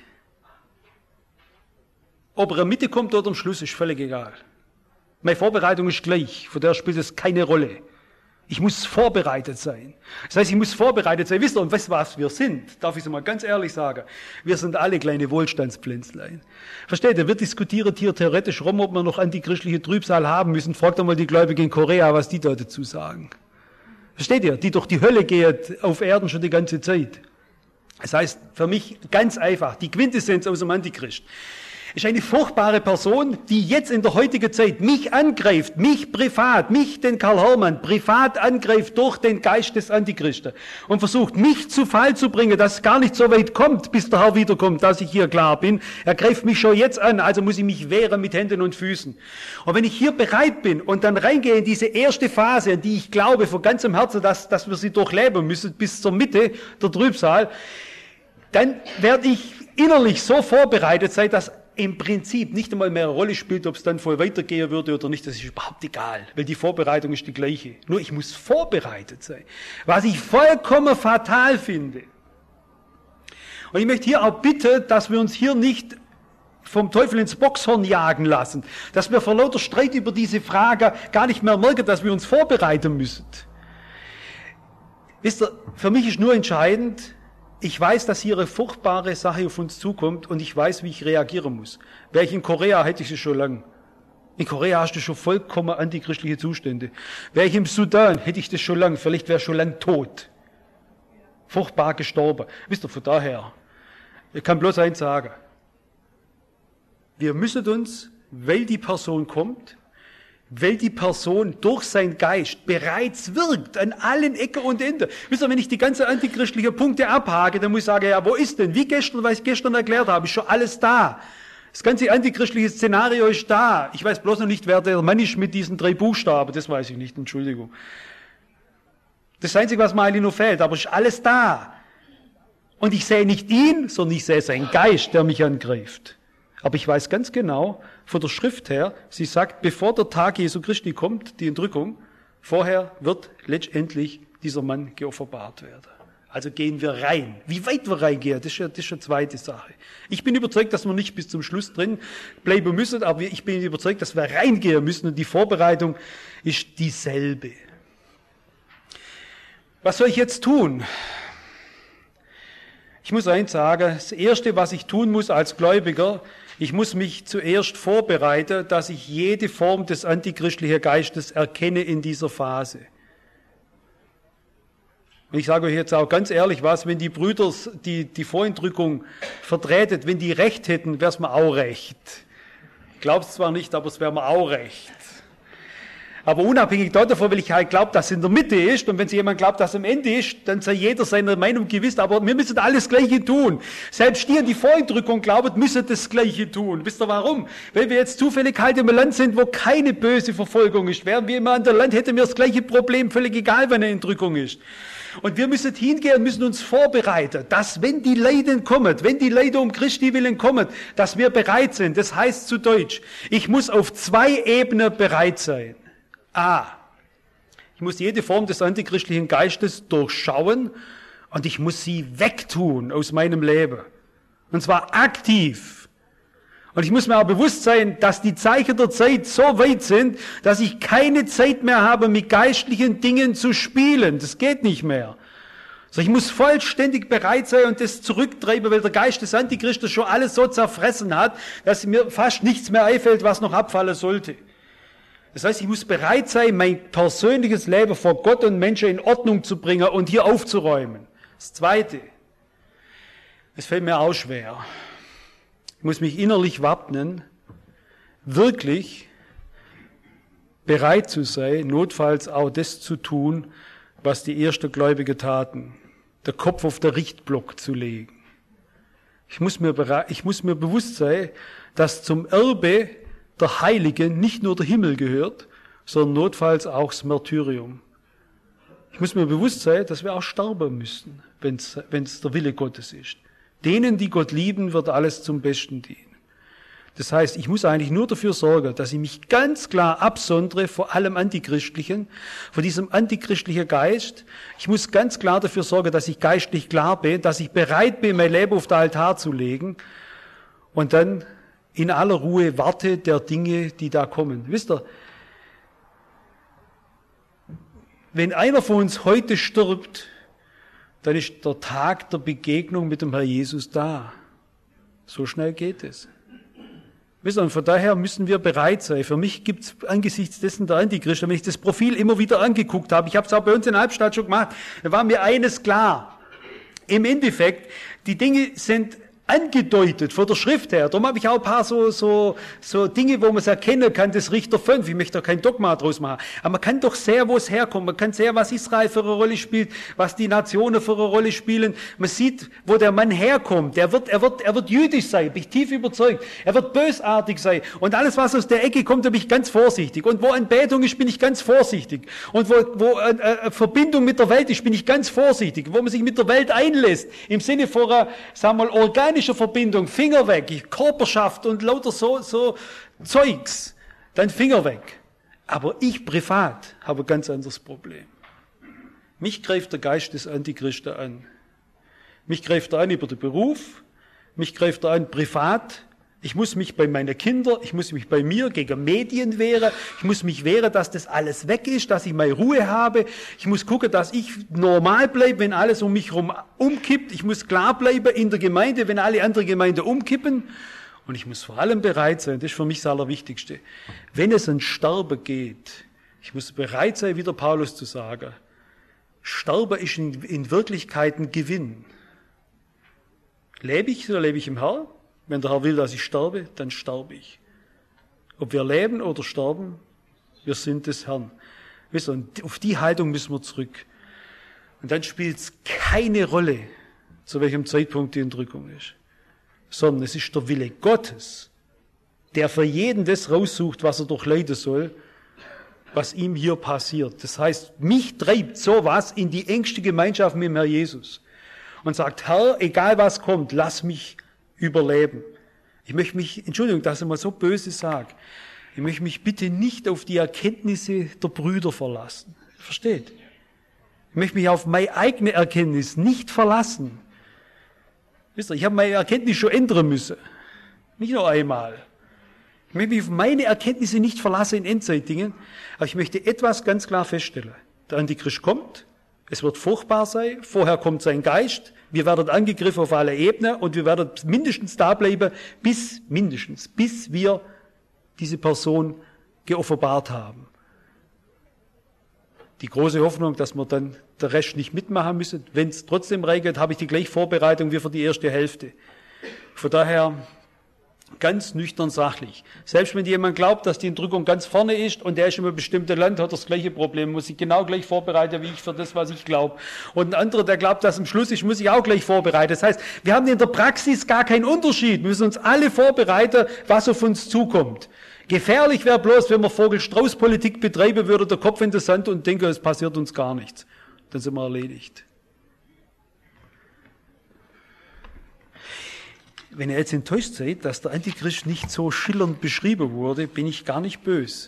S1: ob er in der Mitte kommt oder am Schluss, ist völlig egal. Meine Vorbereitung ist gleich, von der spielt es keine Rolle. Ich muss vorbereitet sein. Das heißt, ich muss vorbereitet sein. Wisst ihr, und weißt was wir sind? Darf ich es mal ganz ehrlich sagen? Wir sind alle kleine Wohlstandspflänzlein. Versteht ihr? Wir diskutieren hier theoretisch rum, ob wir noch antichristliche Trübsal haben müssen. Fragt doch mal die Gläubigen in Korea, was die da dazu sagen. Versteht ihr? Die durch die Hölle gehen auf Erden schon die ganze Zeit. Das heißt, für mich ganz einfach, die Quintessenz aus dem Antichrist ist eine furchtbare Person, die jetzt in der heutigen Zeit mich angreift, mich privat, mich, den Karl Hermann, privat angreift durch den Geist des Antichristen und versucht, mich zu Fall zu bringen, dass es gar nicht so weit kommt, bis der Herr wiederkommt, dass ich hier klar bin. Er greift mich schon jetzt an, also muss ich mich wehren mit Händen und Füßen. Und wenn ich hier bereit bin und dann reingehe in diese erste Phase, in die ich glaube von ganzem Herzen, dass, dass wir sie durchleben müssen, bis zur Mitte der Trübsal, dann werde ich innerlich so vorbereitet sein, dass im Prinzip nicht einmal mehr eine Rolle spielt, ob es dann voll weitergehen würde oder nicht, das ist überhaupt egal, weil die Vorbereitung ist die gleiche. Nur ich muss vorbereitet sein, was ich vollkommen fatal finde. Und ich möchte hier auch bitten, dass wir uns hier nicht vom Teufel ins Boxhorn jagen lassen, dass wir vor lauter Streit über diese Frage gar nicht mehr merken, dass wir uns vorbereiten müssen. Wisst ihr, für mich ist nur entscheidend, ich weiß, dass hier eine furchtbare Sache auf uns zukommt und ich weiß, wie ich reagieren muss. Wäre ich in Korea, hätte ich sie schon lang. In Korea hast du schon vollkommen antichristliche Zustände. Wäre ich im Sudan, hätte ich das schon lang. Vielleicht wäre ich schon lang tot. Furchtbar gestorben. Wisst ihr, von daher, ich kann bloß eins sagen. Wir müssen uns, weil die Person kommt, weil die Person durch seinen Geist bereits wirkt an allen Ecken und Enden. Wisst ihr, wenn ich die ganzen antichristlichen Punkte abhake, dann muss ich sagen, ja, wo ist denn? Wie gestern, weil ich gestern erklärt habe, ist schon alles da. Das ganze antichristliche Szenario ist da. Ich weiß bloß noch nicht, wer der Mann ist mit diesen drei Buchstaben. Das weiß ich nicht, Entschuldigung. Das ist das Einzige, was mir eigentlich noch fehlt, aber es ist alles da. Und ich sehe nicht ihn, sondern ich sehe seinen Geist, der mich angreift. Aber ich weiß ganz genau, von der Schrift her, sie sagt, bevor der Tag Jesu Christi kommt, die Entrückung, vorher wird letztendlich dieser Mann geoffenbart werden. Also gehen wir rein. Wie weit wir reingehen, das ist ja, das ist eine zweite Sache. Ich bin überzeugt, dass wir nicht bis zum Schluss drin bleiben müssen, aber ich bin überzeugt, dass wir reingehen müssen und die Vorbereitung ist dieselbe. Was soll ich jetzt tun? Ich muss eins sagen, das Erste, was ich tun muss als Gläubiger, ich muss mich zuerst vorbereiten, dass ich jede Form des antichristlichen Geistes erkenne in dieser Phase. Und ich sage euch jetzt auch ganz ehrlich was, wenn die Brüder die, die Vorentrückung vertreten, wenn die Recht hätten, wäre es mir auch recht. Ich glaube es zwar nicht, aber es wäre mir auch recht. Aber unabhängig davon, weil ich halt glaube, dass es in der Mitte ist, und wenn jemand glaubt, dass es am Ende ist, dann sei jeder seiner Meinung gewiss, aber wir müssen alles Gleiche tun. Selbst die, die Vorentrückung glauben, müssen das Gleiche tun. Wisst ihr warum? Weil wir jetzt zufällig halt im Land sind, wo keine böse Verfolgung ist. Wären wir immer an der Land, hätten wir das gleiche Problem, völlig egal, wenn eine Entrückung ist. Und wir müssen hingehen und müssen uns vorbereiten, dass wenn die Leiden kommen, wenn die Leute um Christi willen kommen, dass wir bereit sind. Das heißt zu Deutsch, ich muss auf zwei Ebenen bereit sein. A. Ich muss jede Form des antichristlichen Geistes durchschauen und ich muss sie wegtun aus meinem Leben. Und zwar aktiv. Und ich muss mir auch bewusst sein, dass die Zeichen der Zeit so weit sind, dass ich keine Zeit mehr habe, mit geistlichen Dingen zu spielen. Das geht nicht mehr. Also ich muss vollständig bereit sein und das zurücktreiben, weil der Geist des Antichristus schon alles so zerfressen hat, dass mir fast nichts mehr einfällt, was noch abfallen sollte. Das heißt, ich muss bereit sein, mein persönliches Leben vor Gott und Menschen in Ordnung zu bringen und hier aufzuräumen. Das Zweite, es fällt mir auch schwer. Ich muss mich innerlich wappnen, wirklich bereit zu sein, notfalls auch das zu tun, was die ersten Gläubigen taten, den Kopf auf den Richtblock zu legen. Ich muss mir, bereit, ich muss mir bewusst sein, dass zum Erbe der Heiligen nicht nur der Himmel gehört, sondern notfalls auch das Martyrium. Ich muss mir bewusst sein, dass wir auch sterben müssen, wenn es der Wille Gottes ist. Denen, die Gott lieben, wird alles zum Besten dienen. Das heißt, ich muss eigentlich nur dafür sorgen, dass ich mich ganz klar absondere vor allem Antichristlichen, vor diesem antichristlichen Geist. Ich muss ganz klar dafür sorgen, dass ich geistlich klar bin, dass ich bereit bin, mein Leben auf den Altar zu legen und dann in aller Ruhe warte der Dinge, die da kommen. Wisst ihr, wenn einer von uns heute stirbt, dann ist der Tag der Begegnung mit dem Herr Jesus da. So schnell geht es. Wisst ihr, und von daher müssen wir bereit sein. Für mich gibt es angesichts dessen der Antichrist, wenn ich das Profil immer wieder angeguckt habe, ich habe es auch bei uns in Halbstadt schon gemacht, da war mir eines klar. Im Endeffekt, die Dinge sind angedeutet von der Schrift her. Darum habe ich auch ein paar so, so, so Dinge, wo man es erkennen kann, das Richter fünf. Ich möchte da kein Dogma draus machen. Aber man kann doch sehen, wo es herkommt. Man kann sehen, was Israel für eine Rolle spielt, was die Nationen für eine Rolle spielen. Man sieht, wo der Mann herkommt. Er wird, er wird, er wird jüdisch sein, bin ich tief überzeugt. Er wird bösartig sein. Und alles, was aus der Ecke kommt, da bin ich ganz vorsichtig. Und wo Anbetung ist, bin ich ganz vorsichtig. Und wo, wo äh, äh, Verbindung mit der Welt ist, bin ich ganz vorsichtig. Wo man sich mit der Welt einlässt, im Sinne von einer, sagen wir mal, organischen Verbindung, Finger weg, Körperschaft und lauter so, so Zeugs, dann Finger weg. Aber ich privat habe ein ganz anderes Problem. Mich greift der Geist des Antichristen an. Mich greift er an über den Beruf, mich greift er an privat. Ich muss mich bei meinen Kindern, ich muss mich bei mir gegen Medien wehren, ich muss mich wehren, dass das alles weg ist, dass ich meine Ruhe habe. Ich muss gucken, dass ich normal bleibe, wenn alles um mich herum umkippt. Ich muss klar bleiben in der Gemeinde, wenn alle anderen Gemeinden umkippen. Und ich muss vor allem bereit sein, das ist für mich das Allerwichtigste, wenn es an Sterben geht, ich muss bereit sein, wie der Paulus zu sagen, Sterben ist in, in Wirklichkeit ein Gewinn. Lebe ich oder lebe ich im Herrn? Wenn der Herr will, dass ich sterbe, dann sterbe ich. Ob wir leben oder sterben, wir sind des Herrn. Wisst ihr, und auf die Haltung müssen wir zurück. Und dann spielt es keine Rolle, zu welchem Zeitpunkt die Entrückung ist. Sondern es ist der Wille Gottes, der für jeden das raussucht, was er durchleiden soll, was ihm hier passiert. Das heißt, mich treibt sowas in die engste Gemeinschaft mit dem Herr Jesus und sagt, Herr, egal was kommt, lass mich überleben. Ich möchte mich, Entschuldigung, dass ich mal so böse sage, ich möchte mich bitte nicht auf die Erkenntnisse der Brüder verlassen. Versteht? Ich möchte mich auf meine eigene Erkenntnis nicht verlassen. Wisst ihr, ich habe meine Erkenntnis schon ändern müssen. Nicht nur einmal. Ich möchte mich auf meine Erkenntnisse nicht verlassen in Endzeitdingen, aber ich möchte etwas ganz klar feststellen. Der Antichrist kommt, es wird furchtbar sein, vorher kommt sein Geist, wir werden angegriffen auf alle Ebenen und wir werden mindestens da bleiben, bis, mindestens, bis wir diese Person geoffenbart haben. Die große Hoffnung, dass wir dann der Rest nicht mitmachen müssen. Wenn es trotzdem regnet, habe ich die gleiche Vorbereitung wie für die erste Hälfte. Von daher ganz nüchtern sachlich. Selbst wenn jemand glaubt, dass die Entrückung ganz vorne ist und der ist in einem bestimmten Land, hat das gleiche Problem, muss ich genau gleich vorbereiten, wie ich für das, was ich glaube. Und ein anderer, der glaubt, dass am Schluss ist, muss ich auch gleich vorbereiten. Das heißt, wir haben in der Praxis gar keinen Unterschied. Wir müssen uns alle vorbereiten, was auf uns zukommt. Gefährlich wäre bloß, wenn wir Vogel-Strauß-Politik betreiben würde, der Kopf in den Sand und denken, es passiert uns gar nichts. Dann sind wir erledigt. Wenn ihr jetzt enttäuscht seid, dass der Antichrist nicht so schillernd beschrieben wurde, bin ich gar nicht böse.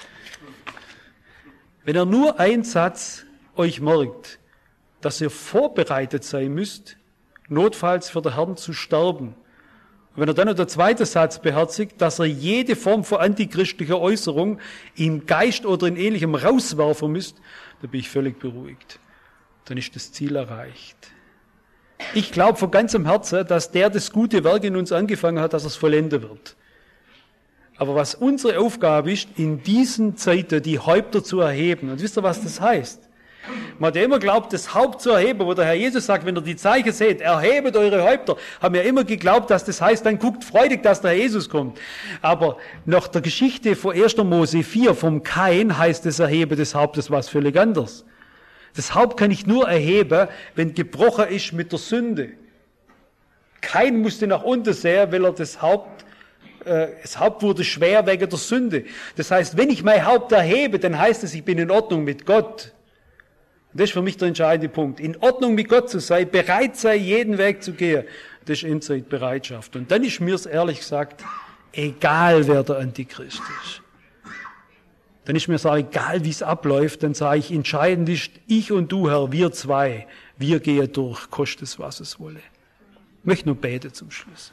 S1: Wenn ihr nur einen Satz euch merkt, dass ihr vorbereitet sein müsst, notfalls für den Herrn zu sterben, und wenn er dann noch der zweite Satz beherzigt, dass er jede Form von antichristlicher Äußerung im Geist oder in Ähnlichem rauswerfen müsst, dann bin ich völlig beruhigt. Dann ist das Ziel erreicht. Ich glaube von ganzem Herzen, dass der das gute Werk in uns angefangen hat, dass er es vollenden wird. Aber was unsere Aufgabe ist, in diesen Zeiten die Häupter zu erheben. Und wisst ihr, was das heißt? Man hat ja immer geglaubt, das Haupt zu erheben, wo der Herr Jesus sagt, wenn ihr die Zeichen seht, erhebet eure Häupter, haben ja immer geglaubt, dass das heißt, dann guckt freudig, dass der Herr Jesus kommt. Aber nach der Geschichte von erster Mose vier, vom Kain, heißt das Erheben des Hauptes was völlig anderes. Das Haupt kann ich nur erheben, wenn gebrochen ist mit der Sünde. Kain musste nach unten sehen, weil er das Haupt, äh, das Haupt wurde schwer wegen der Sünde. Das heißt, wenn ich mein Haupt erhebe, dann heißt es, ich bin in Ordnung mit Gott. Das ist für mich der entscheidende Punkt. In Ordnung mit Gott zu sein, bereit sein, jeden Weg zu gehen, das ist Endzeitbereitschaft. Und dann ist mir es ehrlich gesagt egal, wer der Antichrist ist. Dann ist mir so egal, wie es abläuft, dann sage ich, entscheidend ist, ich und du, Herr, wir zwei, wir gehen durch, kostet es, was es wolle. Ich möchte nur beten zum Schluss.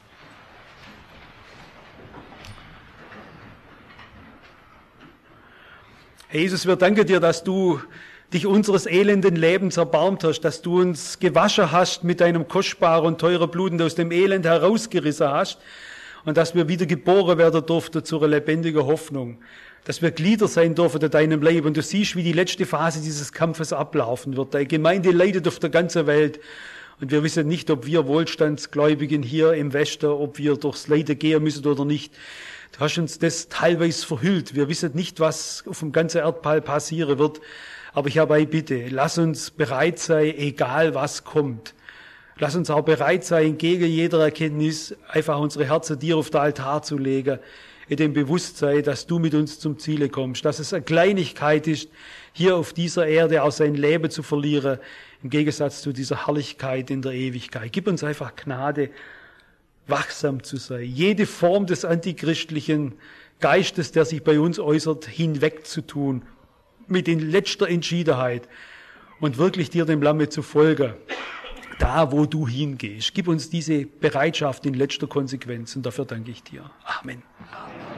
S1: Herr Jesus, wir danken dir, dass du dich unseres elenden Lebens erbarmt hast, dass du uns gewaschen hast mit deinem kostbaren und teuren Blut und aus dem Elend herausgerissen hast und dass wir wieder geboren werden durften zu einer lebendigen Hoffnung, dass wir Glieder sein dürfen in deinem Leben. Und du siehst, wie die letzte Phase dieses Kampfes ablaufen wird. Deine Gemeinde leidet auf der ganzen Welt. Und wir wissen nicht, ob wir Wohlstandsgläubigen hier im Westen, ob wir durchs Leiden gehen müssen oder nicht. Du hast uns das teilweise verhüllt. Wir wissen nicht, was auf dem ganzen Erdball passieren wird. Aber ich habe eine Bitte, lass uns bereit sein, egal was kommt. Lass uns auch bereit sein, entgegen jeder Erkenntnis einfach unsere Herzen dir auf den Altar zu legen, in dem Bewusstsein, dass du mit uns zum Ziele kommst, dass es eine Kleinigkeit ist, hier auf dieser Erde auch sein Leben zu verlieren, im Gegensatz zu dieser Herrlichkeit in der Ewigkeit. Gib uns einfach Gnade, wachsam zu sein, jede Form des antichristlichen Geistes, der sich bei uns äußert, hinwegzutun, mit in letzter Entschiedenheit und wirklich dir, dem Lamme, zu folgen, da wo du hingehst. Gib uns diese Bereitschaft in letzter Konsequenz und dafür danke ich dir. Amen. Amen.